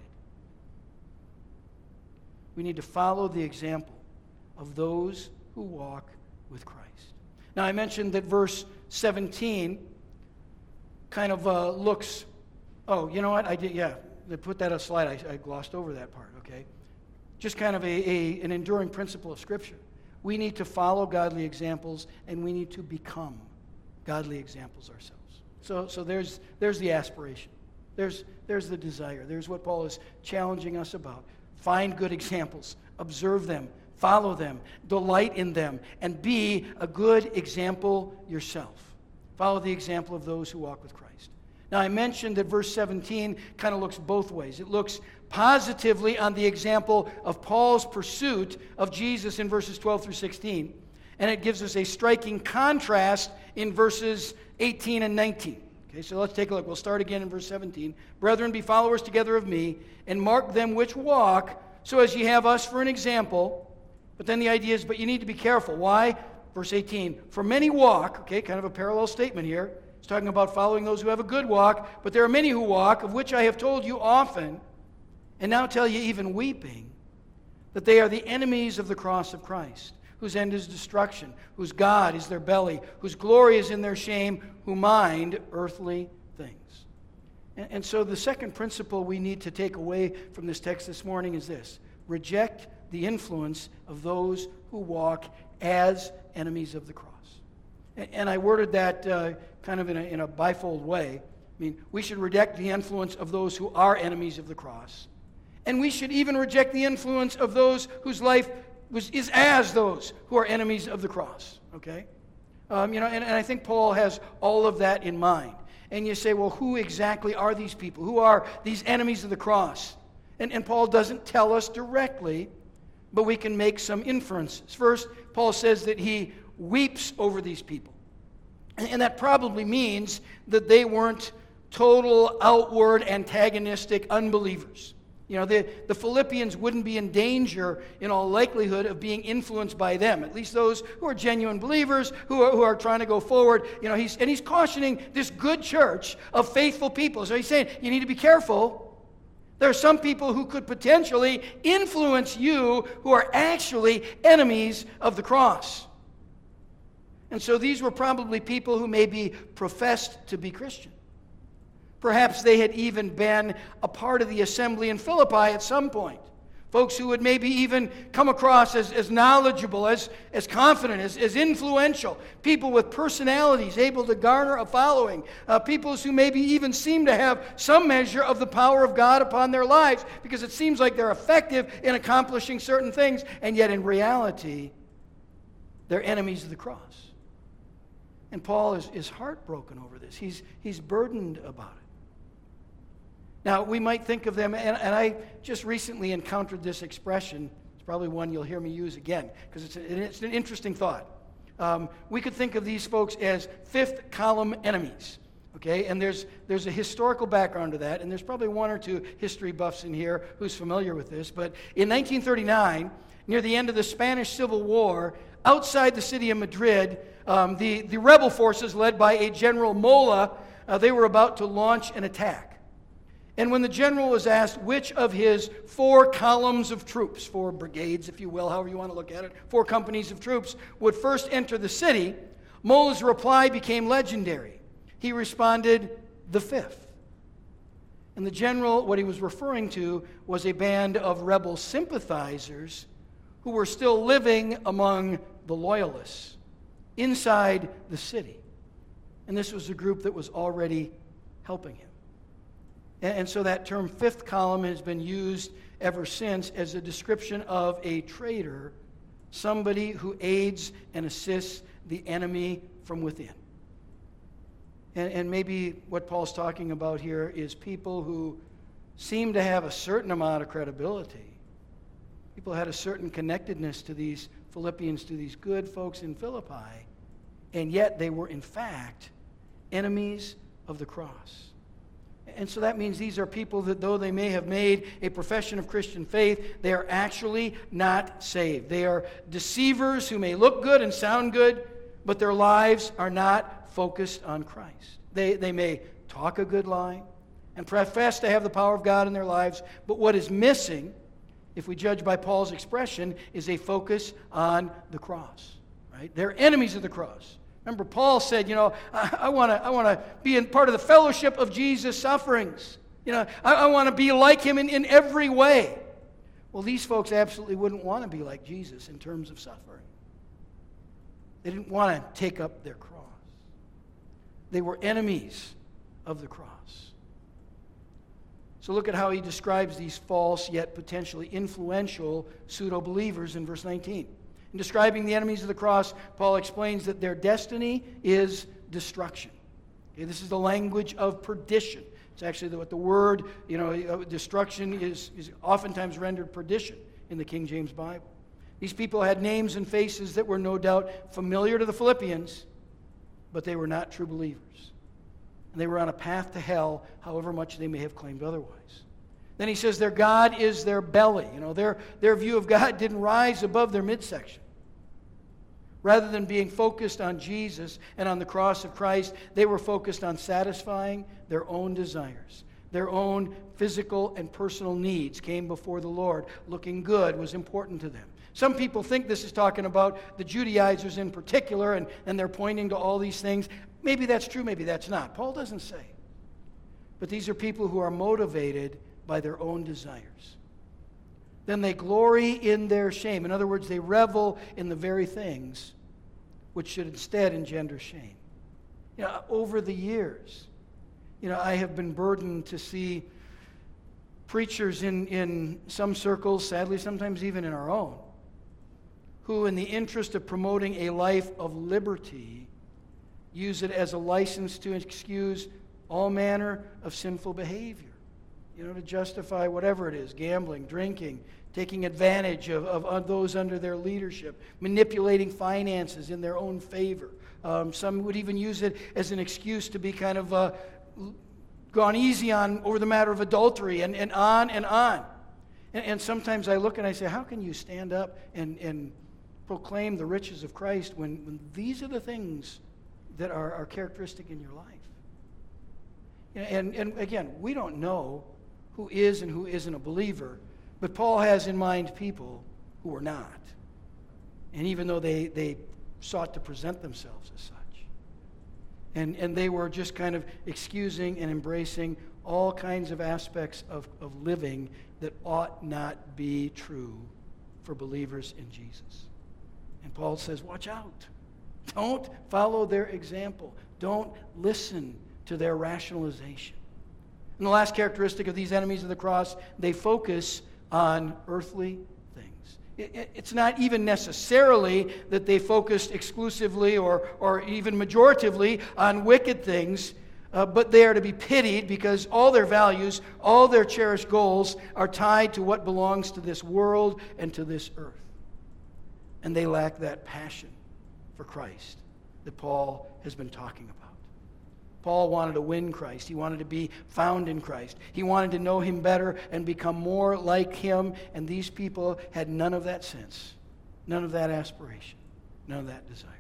We need to follow the example of those who walk with Christ. Now, I mentioned that verse seventeen kind of uh, looks, oh, you know what? I did, yeah, they put that on a slide. I, I glossed over that part, okay? Just kind of a, a, an enduring principle of Scripture. We need to follow godly examples, and we need to become godly examples ourselves. So, so there's, there's the aspiration. There's, there's the desire. There's what Paul is challenging us about. Find good examples, observe them, follow them, delight in them, and be a good example yourself. Follow the example of those who walk with Christ. Now, I mentioned that verse seventeen kind of looks both ways. It looks positively on the example of Paul's pursuit of Jesus in verses twelve through sixteen, and it gives us a striking contrast in verses eighteen and nineteen. Okay, so let's take a look. We'll start again in verse seventeen. Brethren, be followers together of me, and mark them which walk, so as ye have us for an example. But then the idea is, but you need to be careful. Why? Verse eighteen. For many walk, okay, kind of a parallel statement here. It's talking about following those who have a good walk, but there are many who walk, of which I have told you often, and now tell you even weeping, that they are the enemies of the cross of Christ, whose end is destruction, whose God is their belly, whose glory is in their shame, who mind earthly things. And, and so the second principle we need to take away from this text this morning is this: reject the influence of those who walk as enemies of the cross. And, and I worded that uh, kind of in a, in a bifold way. I mean, we should reject the influence of those who are enemies of the cross. And we should even reject the influence of those whose life was, is as those who are enemies of the cross, okay? Um, you know, and, and I think Paul has all of that in mind. And you say, well, who exactly are these people? Who are these enemies of the cross? And, and Paul doesn't tell us directly, but we can make some inferences. First, Paul says that he weeps over these people. And, and that probably means that they weren't total, outward, antagonistic unbelievers. You know, the, the Philippians wouldn't be in danger, in all likelihood, of being influenced by them. At least those who are genuine believers, who are, who are trying to go forward. You know, he's, and he's cautioning this good church of faithful people. So he's saying, you need to be careful. There are some people who could potentially influence you who are actually enemies of the cross. And so these were probably people who maybe professed to be Christian. Perhaps they had even been a part of the assembly in Philippi at some point. Folks who would maybe even come across as, as knowledgeable, as, as confident, as, as influential. People with personalities able to garner a following. Uh, people who maybe even seem to have some measure of the power of God upon their lives, because it seems like they're effective in accomplishing certain things, and yet in reality, they're enemies of the cross. And Paul is, is heartbroken over this. He's, he's burdened about it. Now, we might think of them, and, and I just recently encountered this expression. It's probably one you'll hear me use again, because it's, it's an interesting thought. Um, we could think of these folks as fifth column enemies, okay? And there's, there's a historical background to that, and there's probably one or two history buffs in here who's familiar with this. But in nineteen thirty-nine, near the end of the Spanish Civil War, outside the city of Madrid, um, the, the rebel forces led by a General Mola, uh, they were about to launch an attack. And when the general was asked which of his four columns of troops, four brigades, if you will, however you want to look at it, four companies of troops, would first enter the city, Mola's reply became legendary. He responded, the fifth. And the general, what he was referring to, was a band of rebel sympathizers who were still living among the loyalists inside the city. And this was a group that was already helping him. And, and so that term fifth column has been used ever since as a description of a traitor, somebody who aids and assists the enemy from within. And, and maybe what Paul's talking about here is people who seem to have a certain amount of credibility. People had a certain connectedness to these Philippians, to these good folks in Philippi, and yet they were in fact enemies of the cross. And so that means these are people that though they may have made a profession of Christian faith, they are actually not saved. They are deceivers who may look good and sound good, but their lives are not focused on Christ. They, they may talk a good line and profess to have the power of God in their lives, but what is missing, if we judge by Paul's expression, is a focus on the cross. Right? They're enemies of the cross. Remember, Paul said, you know, I want to I want to be in part of the fellowship of Jesus' sufferings. You know, I, I want to be like him in, in every way. Well, these folks absolutely wouldn't want to be like Jesus in terms of suffering. They didn't want to take up their cross. They were enemies of the cross. So look at how he describes these false yet potentially influential pseudo-believers in verse nineteen. In describing the enemies of the cross, Paul explains that their destiny is destruction. Okay, this is the language of perdition. It's actually what the word, you know, destruction is, is oftentimes rendered perdition in the King James Bible. These people had names and faces that were no doubt familiar to the Philippians, but they were not true believers. And they were on a path to hell, however much they may have claimed otherwise. Then he says their God is their belly. You know, their, their view of God didn't rise above their midsection. Rather than being focused on Jesus and on the cross of Christ, they were focused on satisfying their own desires. Their own physical and personal needs came before the Lord. Looking good was important to them. Some people think this is talking about the Judaizers in particular, and, and they're pointing to all these things. Maybe that's true, maybe that's not. Paul doesn't say. But these are people who are motivated by their own desires. Then they glory in their shame. In other words, they revel in the very things which should instead engender shame. You know, over the years, you know, I have been burdened to see preachers in, in some circles, sadly sometimes even in our own, who in the interest of promoting a life of liberty use it as a license to excuse all manner of sinful behavior. You know, to justify whatever it is, gambling, drinking, taking advantage of, of, of those under their leadership, manipulating finances in their own favor. Um, some would even use it as an excuse to be kind of uh, gone easy on over the matter of adultery, and, and on and on. And, and sometimes I look and I say, how can you stand up and, and proclaim the riches of Christ when, when these are the things that are, are characteristic in your life? And, and again, we don't know who is and who isn't a believer, but Paul has in mind people who are not. And even though they, they sought to present themselves as such. And, and they were just kind of excusing and embracing all kinds of aspects of, of living that ought not be true for believers in Jesus. And Paul says, watch out. Don't follow their example. Don't listen to their rationalization. And the last characteristic of these enemies of the cross, they focus on earthly things. It, it, it's not even necessarily that they focused exclusively or, or even majoritively on wicked things, uh, but they are to be pitied because all their values, all their cherished goals are tied to what belongs to this world and to this earth. And they lack that passion for Christ that Paul has been talking about. Paul wanted to win Christ. He wanted to be found in Christ. He wanted to know him better and become more like him. And these people had none of that sense, none of that aspiration, none of that desire.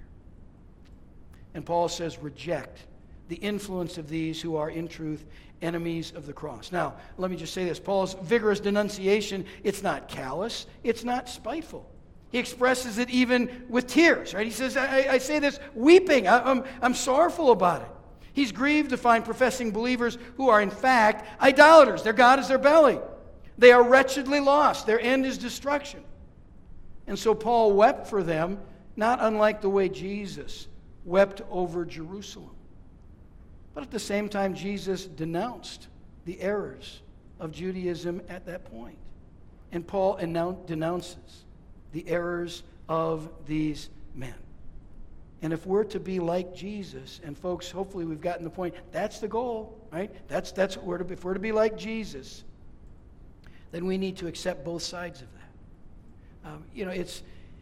And Paul says, reject the influence of these who are in truth enemies of the cross. Now, let me just say this. Paul's vigorous denunciation, it's not callous, it's not spiteful. He expresses it even with tears, right? He says, I, I say this weeping. I, I'm, I'm sorrowful about it. He's grieved to find professing believers who are in fact idolaters. Their God is their belly. They are wretchedly lost. Their end is destruction. And so Paul wept for them, not unlike the way Jesus wept over Jerusalem. But at the same time, Jesus denounced the errors of Judaism at that point. And Paul denounces the errors of these men. And if we're to be like Jesus, and folks, hopefully we've gotten the point, that's the goal, right? That's, that's what we're to be, if we're to be like Jesus, then we need to accept both sides of that. Um, you know, it's,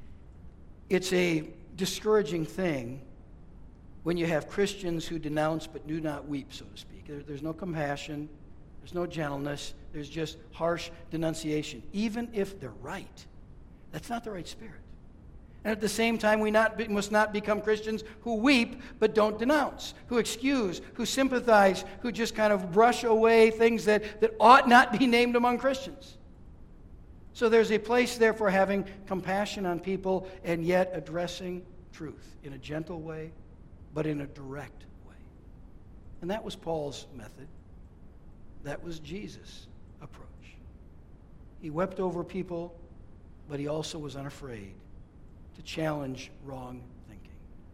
it's a discouraging thing when you have Christians who denounce but do not weep, so to speak. There, there's no compassion, there's no gentleness, there's just harsh denunciation, even if they're right. That's not the right spirit. And at the same time, we not be, must not become Christians who weep but don't denounce, who excuse, who sympathize, who just kind of brush away things that, that ought not be named among Christians. So there's a place there for having compassion on people and yet addressing truth in a gentle way, but in a direct way. And that was Paul's method. That was Jesus' approach. He wept over people, but he also was unafraid to challenge wrong thinking.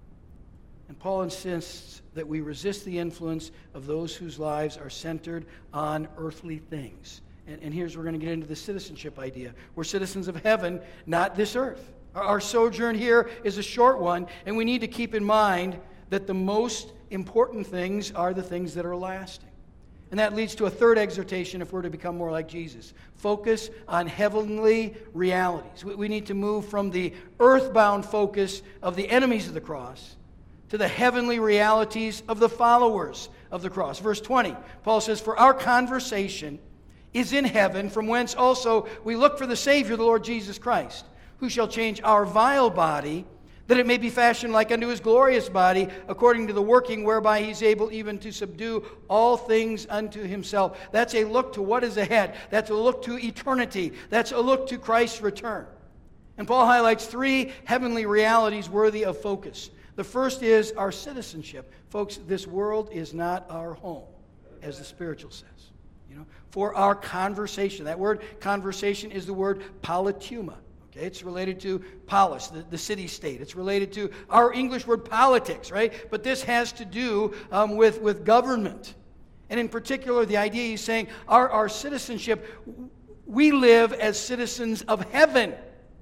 And Paul insists that we resist the influence of those whose lives are centered on earthly things. And, and here's where we're going to get into the citizenship idea. We're citizens of heaven, not this earth. Our, our sojourn here is a short one, and we need to keep in mind that the most important things are the things that are lasting. And that leads to a third exhortation if we're to become more like Jesus. Focus on heavenly realities. We need to move from the earthbound focus of the enemies of the cross to the heavenly realities of the followers of the cross. Verse twenty, Paul says, "For our conversation is in heaven, from whence also we look for the Savior, the Lord Jesus Christ, who shall change our vile body, that it may be fashioned like unto his glorious body, according to the working whereby he's able even to subdue all things unto himself." That's a look to what is ahead. That's a look to eternity. That's a look to Christ's return. And Paul highlights three heavenly realities worthy of focus. The first is our citizenship. Folks, this world is not our home, as the spiritual says. You know, for our conversation. That word conversation is the word politeuma. Okay, it's related to polis, the, the city-state. It's related to our English word politics, right? But this has to do um, with, with government. And in particular, the idea he's saying, our, our citizenship, we live as citizens of heaven.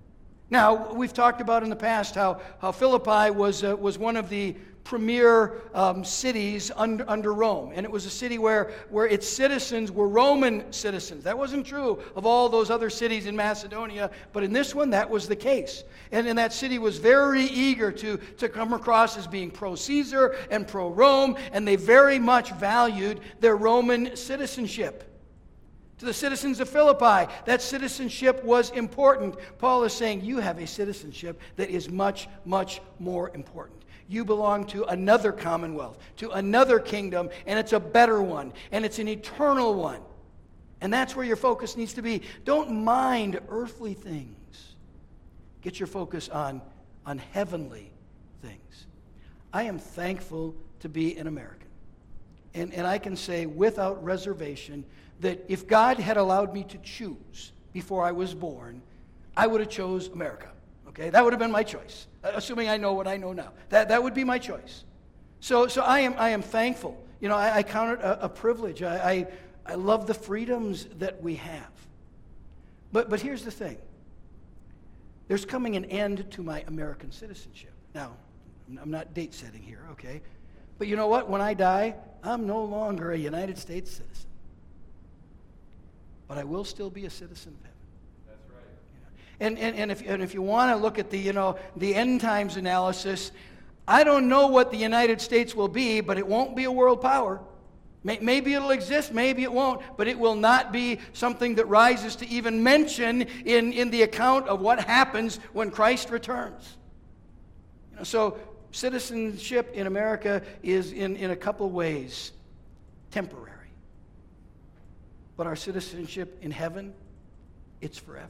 Now, we've talked about in the past how, how Philippi was, uh, was one of the premier um, cities under, under Rome. And it was a city where, where its citizens were Roman citizens. That wasn't true of all those other cities in Macedonia, but in this one, that was the case. And, and that city was very eager to, to come across as being pro-Caesar and pro-Rome, and they very much valued their Roman citizenship. To the citizens of Philippi, that citizenship was important. Paul is saying, you have a citizenship that is much, much more important. You belong to another commonwealth, to another kingdom, and it's a better one, and it's an eternal one. And that's where your focus needs to be. Don't mind earthly things. Get your focus on, on heavenly things. I am thankful to be an American. And, and I can say without reservation that if God had allowed me to choose before I was born, I would have chose America. Okay, that would have been my choice, assuming I know what I know now. That, that would be my choice. So, so I am I am thankful. You know, I, I count it a, a privilege. I, I I love the freedoms that we have. But but here's the thing. There's coming an end to my American citizenship. Now, I'm not date setting here, okay? But you know what? When I die, I'm no longer a United States citizen. But I will still be a citizen of heaven. And, and, and, if, and if you want to look at the, you know, the end times analysis, I don't know what the United States will be, but it won't be a world power. Maybe it'll exist, maybe it won't, but it will not be something that rises to even mention in, in the account of what happens when Christ returns. You know, so citizenship in America is in, in a couple ways temporary. But our citizenship in heaven, it's forever.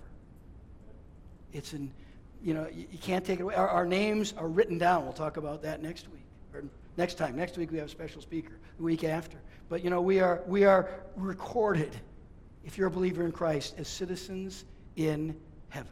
It's in, you know, you, you can't take it away. Our, our names are written down. We'll talk about that next week, or next time. Next week we have a special speaker, the week after. But, you know, we are, we are recorded, if you're a believer in Christ, as citizens in heaven.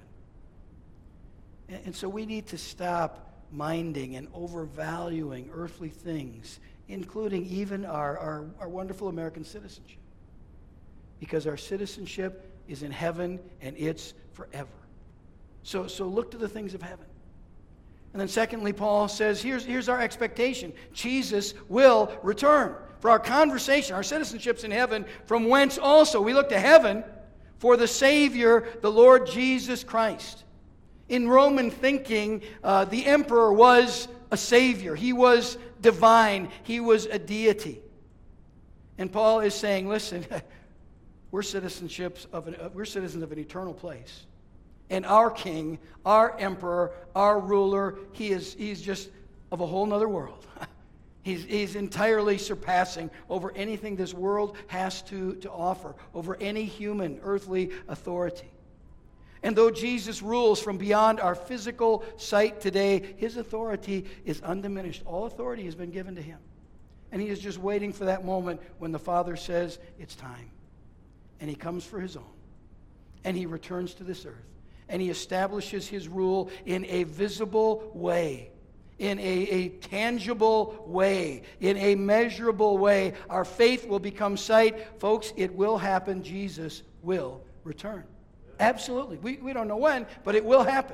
And, and so we need to stop minding and overvaluing earthly things, including even our, our, our wonderful American citizenship. Because our citizenship is in heaven, and it's forever. So, so look to the things of heaven. And then secondly, Paul says, here's, here's our expectation. Jesus will return. For our conversation, our citizenship's in heaven, from whence also we look to heaven for the Savior, the Lord Jesus Christ. In Roman thinking, uh, the emperor was a savior. He was divine. He was a deity. And Paul is saying, listen, we're citizenships of an, we're citizens of an eternal place. And our king, our emperor, our ruler, he is he's just of a whole nother world. He's, he's entirely surpassing over anything this world has to, to offer, over any human, earthly authority. And though Jesus rules from beyond our physical sight today, his authority is undiminished. All authority has been given to him. And he is just waiting for that moment when the Father says, it's time. And he comes for his own. And he returns to this earth. And he establishes his rule in a visible way, in a, a tangible way, in a measurable way. Our faith will become sight. Folks, it will happen. Jesus will return. Absolutely. We, we don't know when, but it will happen.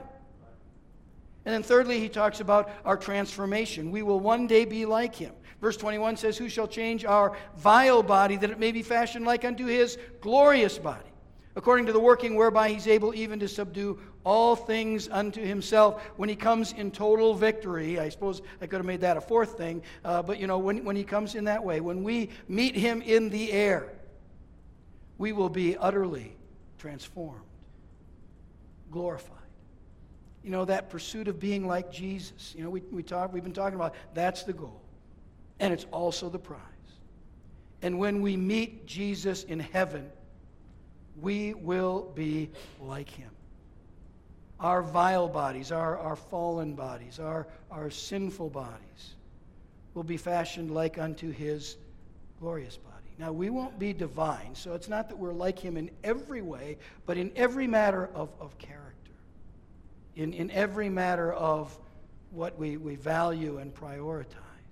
And then thirdly, he talks about our transformation. We will one day be like him. Verse twenty-one says, who shall change our vile body that it may be fashioned like unto his glorious body, according to the working whereby he's able even to subdue all things unto himself when he comes in total victory. I suppose I could have made that a fourth thing, uh, but you know, when, when he comes in that way, when we meet him in the air, we will be utterly transformed, glorified. You know, that pursuit of being like Jesus, you know, we, we talk, we've been talking about, that's the goal. And it's also the prize. And when we meet Jesus in heaven, we will be like him. Our vile bodies, our, our fallen bodies, our, our sinful bodies will be fashioned like unto his glorious body. Now, we won't be divine, so it's not that we're like him in every way, but in every matter of, of character, in, in every matter of what we, we value and prioritize,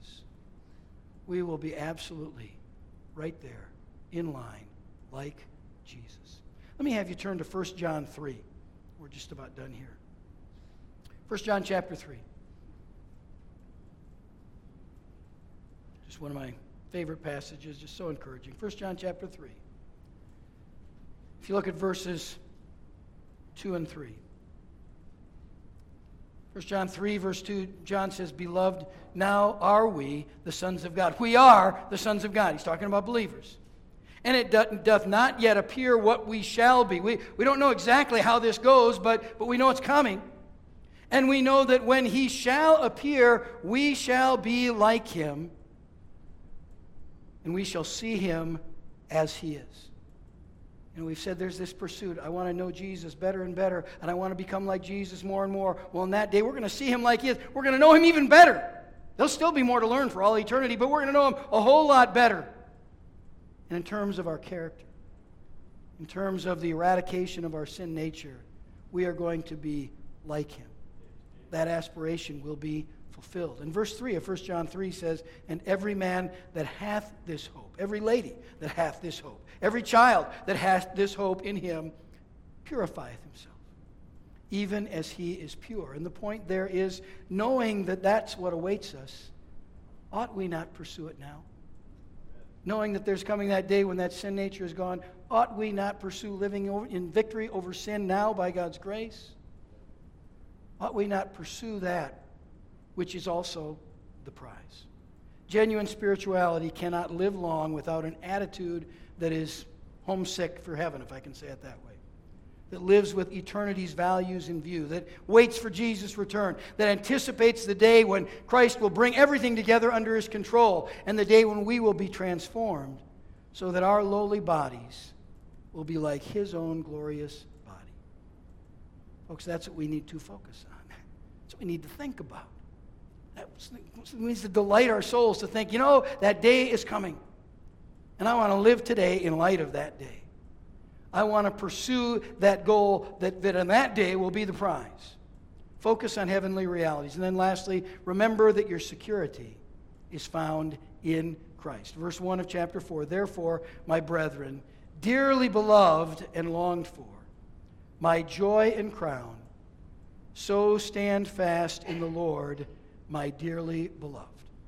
we will be absolutely right there, in line, like Jesus. Let me have you turn to First John three. We're just about done here. First John chapter three. Just one of my favorite passages, just so encouraging. First John chapter three. If you look at verses two and three. First John three, verse two, John says, beloved, now are we the sons of God. We are the sons of God. He's talking about believers. And it doth, doth not yet appear what we shall be. We, we don't know exactly how this goes, but, but we know it's coming. And we know that when he shall appear, we shall be like him, and we shall see him as he is. And we've said there's this pursuit. I want to know Jesus better and better, and I want to become like Jesus more and more. Well, in that day, we're going to see him like he is. We're going to know him even better. There'll still be more to learn for all eternity, but we're going to know him a whole lot better. And in terms of our character, in terms of the eradication of our sin nature, we are going to be like him. That aspiration will be fulfilled. And verse three of First John three says, and every man that hath this hope, every lady that hath this hope, every child that hath this hope in him, purifieth himself, even as he is pure. And the point there is, knowing that that's what awaits us, ought we not pursue it now? Knowing that there's coming that day when that sin nature is gone, ought we not pursue living in victory over sin now by God's grace? Ought we not pursue that, which is also the prize? Genuine spirituality cannot live long without an attitude that is homesick for heaven, if I can say it that way. That lives with eternity's values in view, that waits for Jesus' return, that anticipates the day when Christ will bring everything together under his control, and the day when we will be transformed so that our lowly bodies will be like his own glorious body. Folks, that's what we need to focus on. That's what we need to think about. That means to delight our souls, to think, you know, that day is coming. And I want to live today in light of that day. I want to pursue that goal that, that on that day will be the prize. Focus on heavenly realities. And then lastly, remember that your security is found in Christ. Verse one of chapter four, therefore, my brethren, dearly beloved and longed for, my joy and crown, so stand fast in the Lord, my dearly beloved.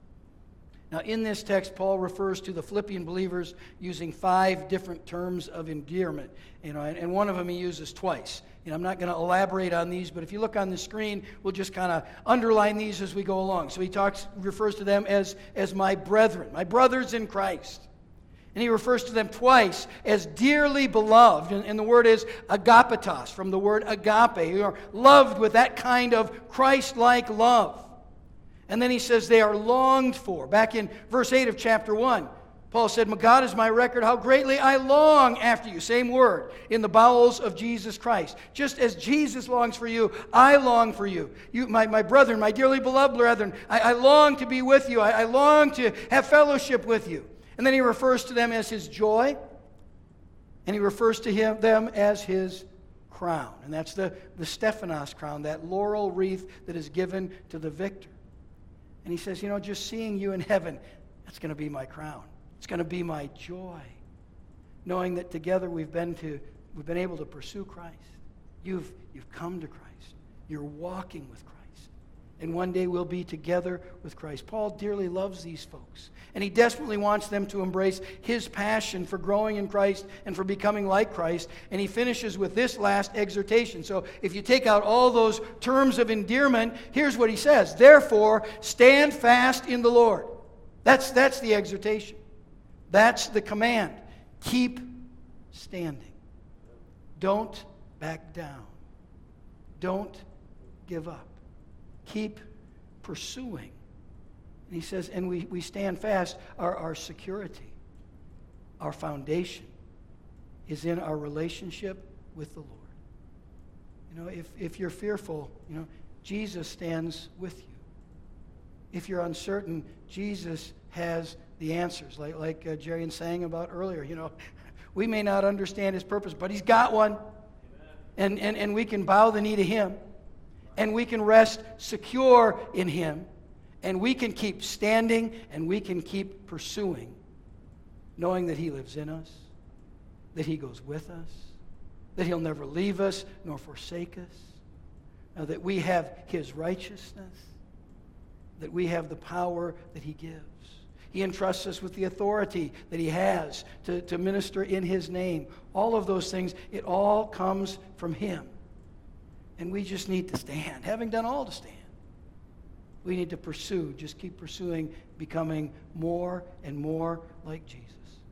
Now, in this text, Paul refers to the Philippian believers using five different terms of endearment. You know, and one of them he uses twice. You know, I'm not going to elaborate on these, but if you look on the screen, we'll just kind of underline these as we go along. So he talks, refers to them as, as my brethren, my brothers in Christ. And he refers to them twice as dearly beloved. And, and the word is agapetos, from the word agape. You are loved with that kind of Christ-like love. And then he says they are longed for. Back in verse eight of chapter one, Paul said, God is my record, how greatly I long after you. Same word, in the bowels of Jesus Christ. Just as Jesus longs for you, I long for you. You, my, my brethren, my dearly beloved brethren, I, I long to be with you. I, I long to have fellowship with you. And then he refers to them as his joy, and he refers to him, them as his crown. And that's the, the Stephanos crown, that laurel wreath that is given to the victor. And he says, you know, just seeing you in heaven, that's going to be my crown. It's going to be my joy. Knowing that together we've been to, we've been able to pursue Christ. You've, you've come to Christ. You're walking with Christ. And one day we'll be together with Christ. Paul dearly loves these folks. And he desperately wants them to embrace his passion for growing in Christ and for becoming like Christ. And he finishes with this last exhortation. So if you take out all those terms of endearment, here's what he says. Therefore, stand fast in the Lord. That's, that's the exhortation. That's the command. Keep standing. Don't back down. Don't give up. Keep pursuing. And he says, and we, we stand fast. Our, our security, our foundation is in our relationship with the Lord. You know, if, if you're fearful, you know, Jesus stands with you. If you're uncertain, Jesus has the answers. Like, like uh, Jerian sang about earlier, you know, we may not understand his purpose, but he's got one. And, and, and we can bow the knee to him. And we can rest secure in him. And we can keep standing and we can keep pursuing, knowing that he lives in us, that he goes with us, that he'll never leave us nor forsake us, now that we have his righteousness, that we have the power that he gives. He entrusts us with the authority that he has to, to minister in his name. All of those things, it all comes from him. And we just need to stand, having done all to stand. We need to pursue, just keep pursuing, becoming more and more like Jesus.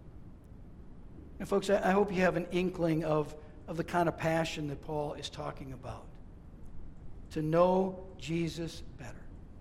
And folks, I, I hope you have an inkling of, of the kind of passion that Paul is talking about. To know Jesus better.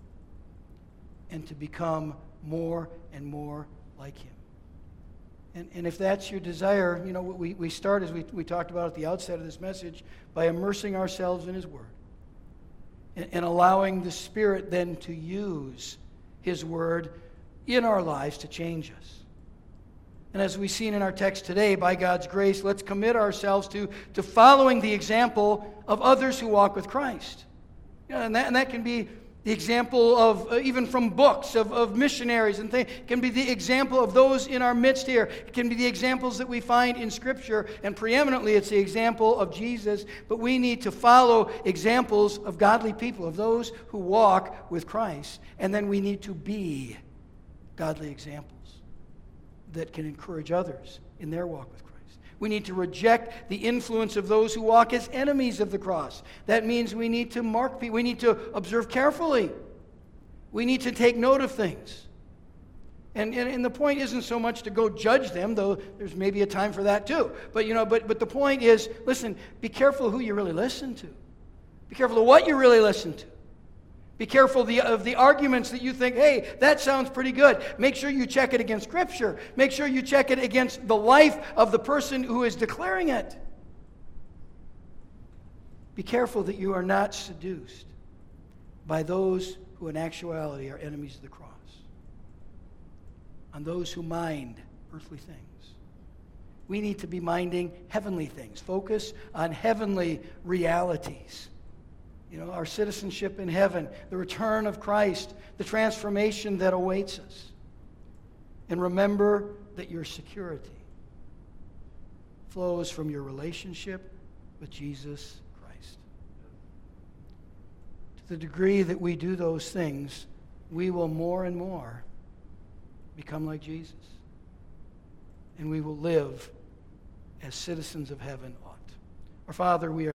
And to become more and more like him. And, and if that's your desire, you know, we, we start, as we, we talked about at the outset of this message, by immersing ourselves in his word. And, and allowing the Spirit then to use his word in our lives to change us. And as we've seen in our text today, by God's grace, let's commit ourselves to, to following the example of others who walk with Christ. You know, and, that, and that can be the example of, uh, even from books, of, of missionaries and things. It can be the example of those in our midst here. It can be the examples that we find in Scripture, and preeminently it's the example of Jesus. But we need to follow examples of godly people, of those who walk with Christ. And then we need to be godly examples that can encourage others in their walk with Christ. We need to reject the influence of those who walk as enemies of the cross. That means we need to mark people. We need to observe carefully. We need to take note of things. And, and, and the point isn't so much to go judge them, though there's maybe a time for that too. But, you know, but, but the point is, listen, be careful who you really listen to. Be careful of what you really listen to. Be careful the, of the arguments that you think, hey, that sounds pretty good. Make sure you check it against Scripture. Make sure you check it against the life of the person who is declaring it. Be careful that you are not seduced by those who in actuality are enemies of the cross, on those who mind earthly things. We need to be minding heavenly things. Focus on heavenly realities. You know, our citizenship in heaven, the return of Christ, the transformation that awaits us. And remember that your security flows from your relationship with Jesus Christ. To the degree that we do those things, we will more and more become like Jesus. And we will live as citizens of heaven ought. Our Father, we are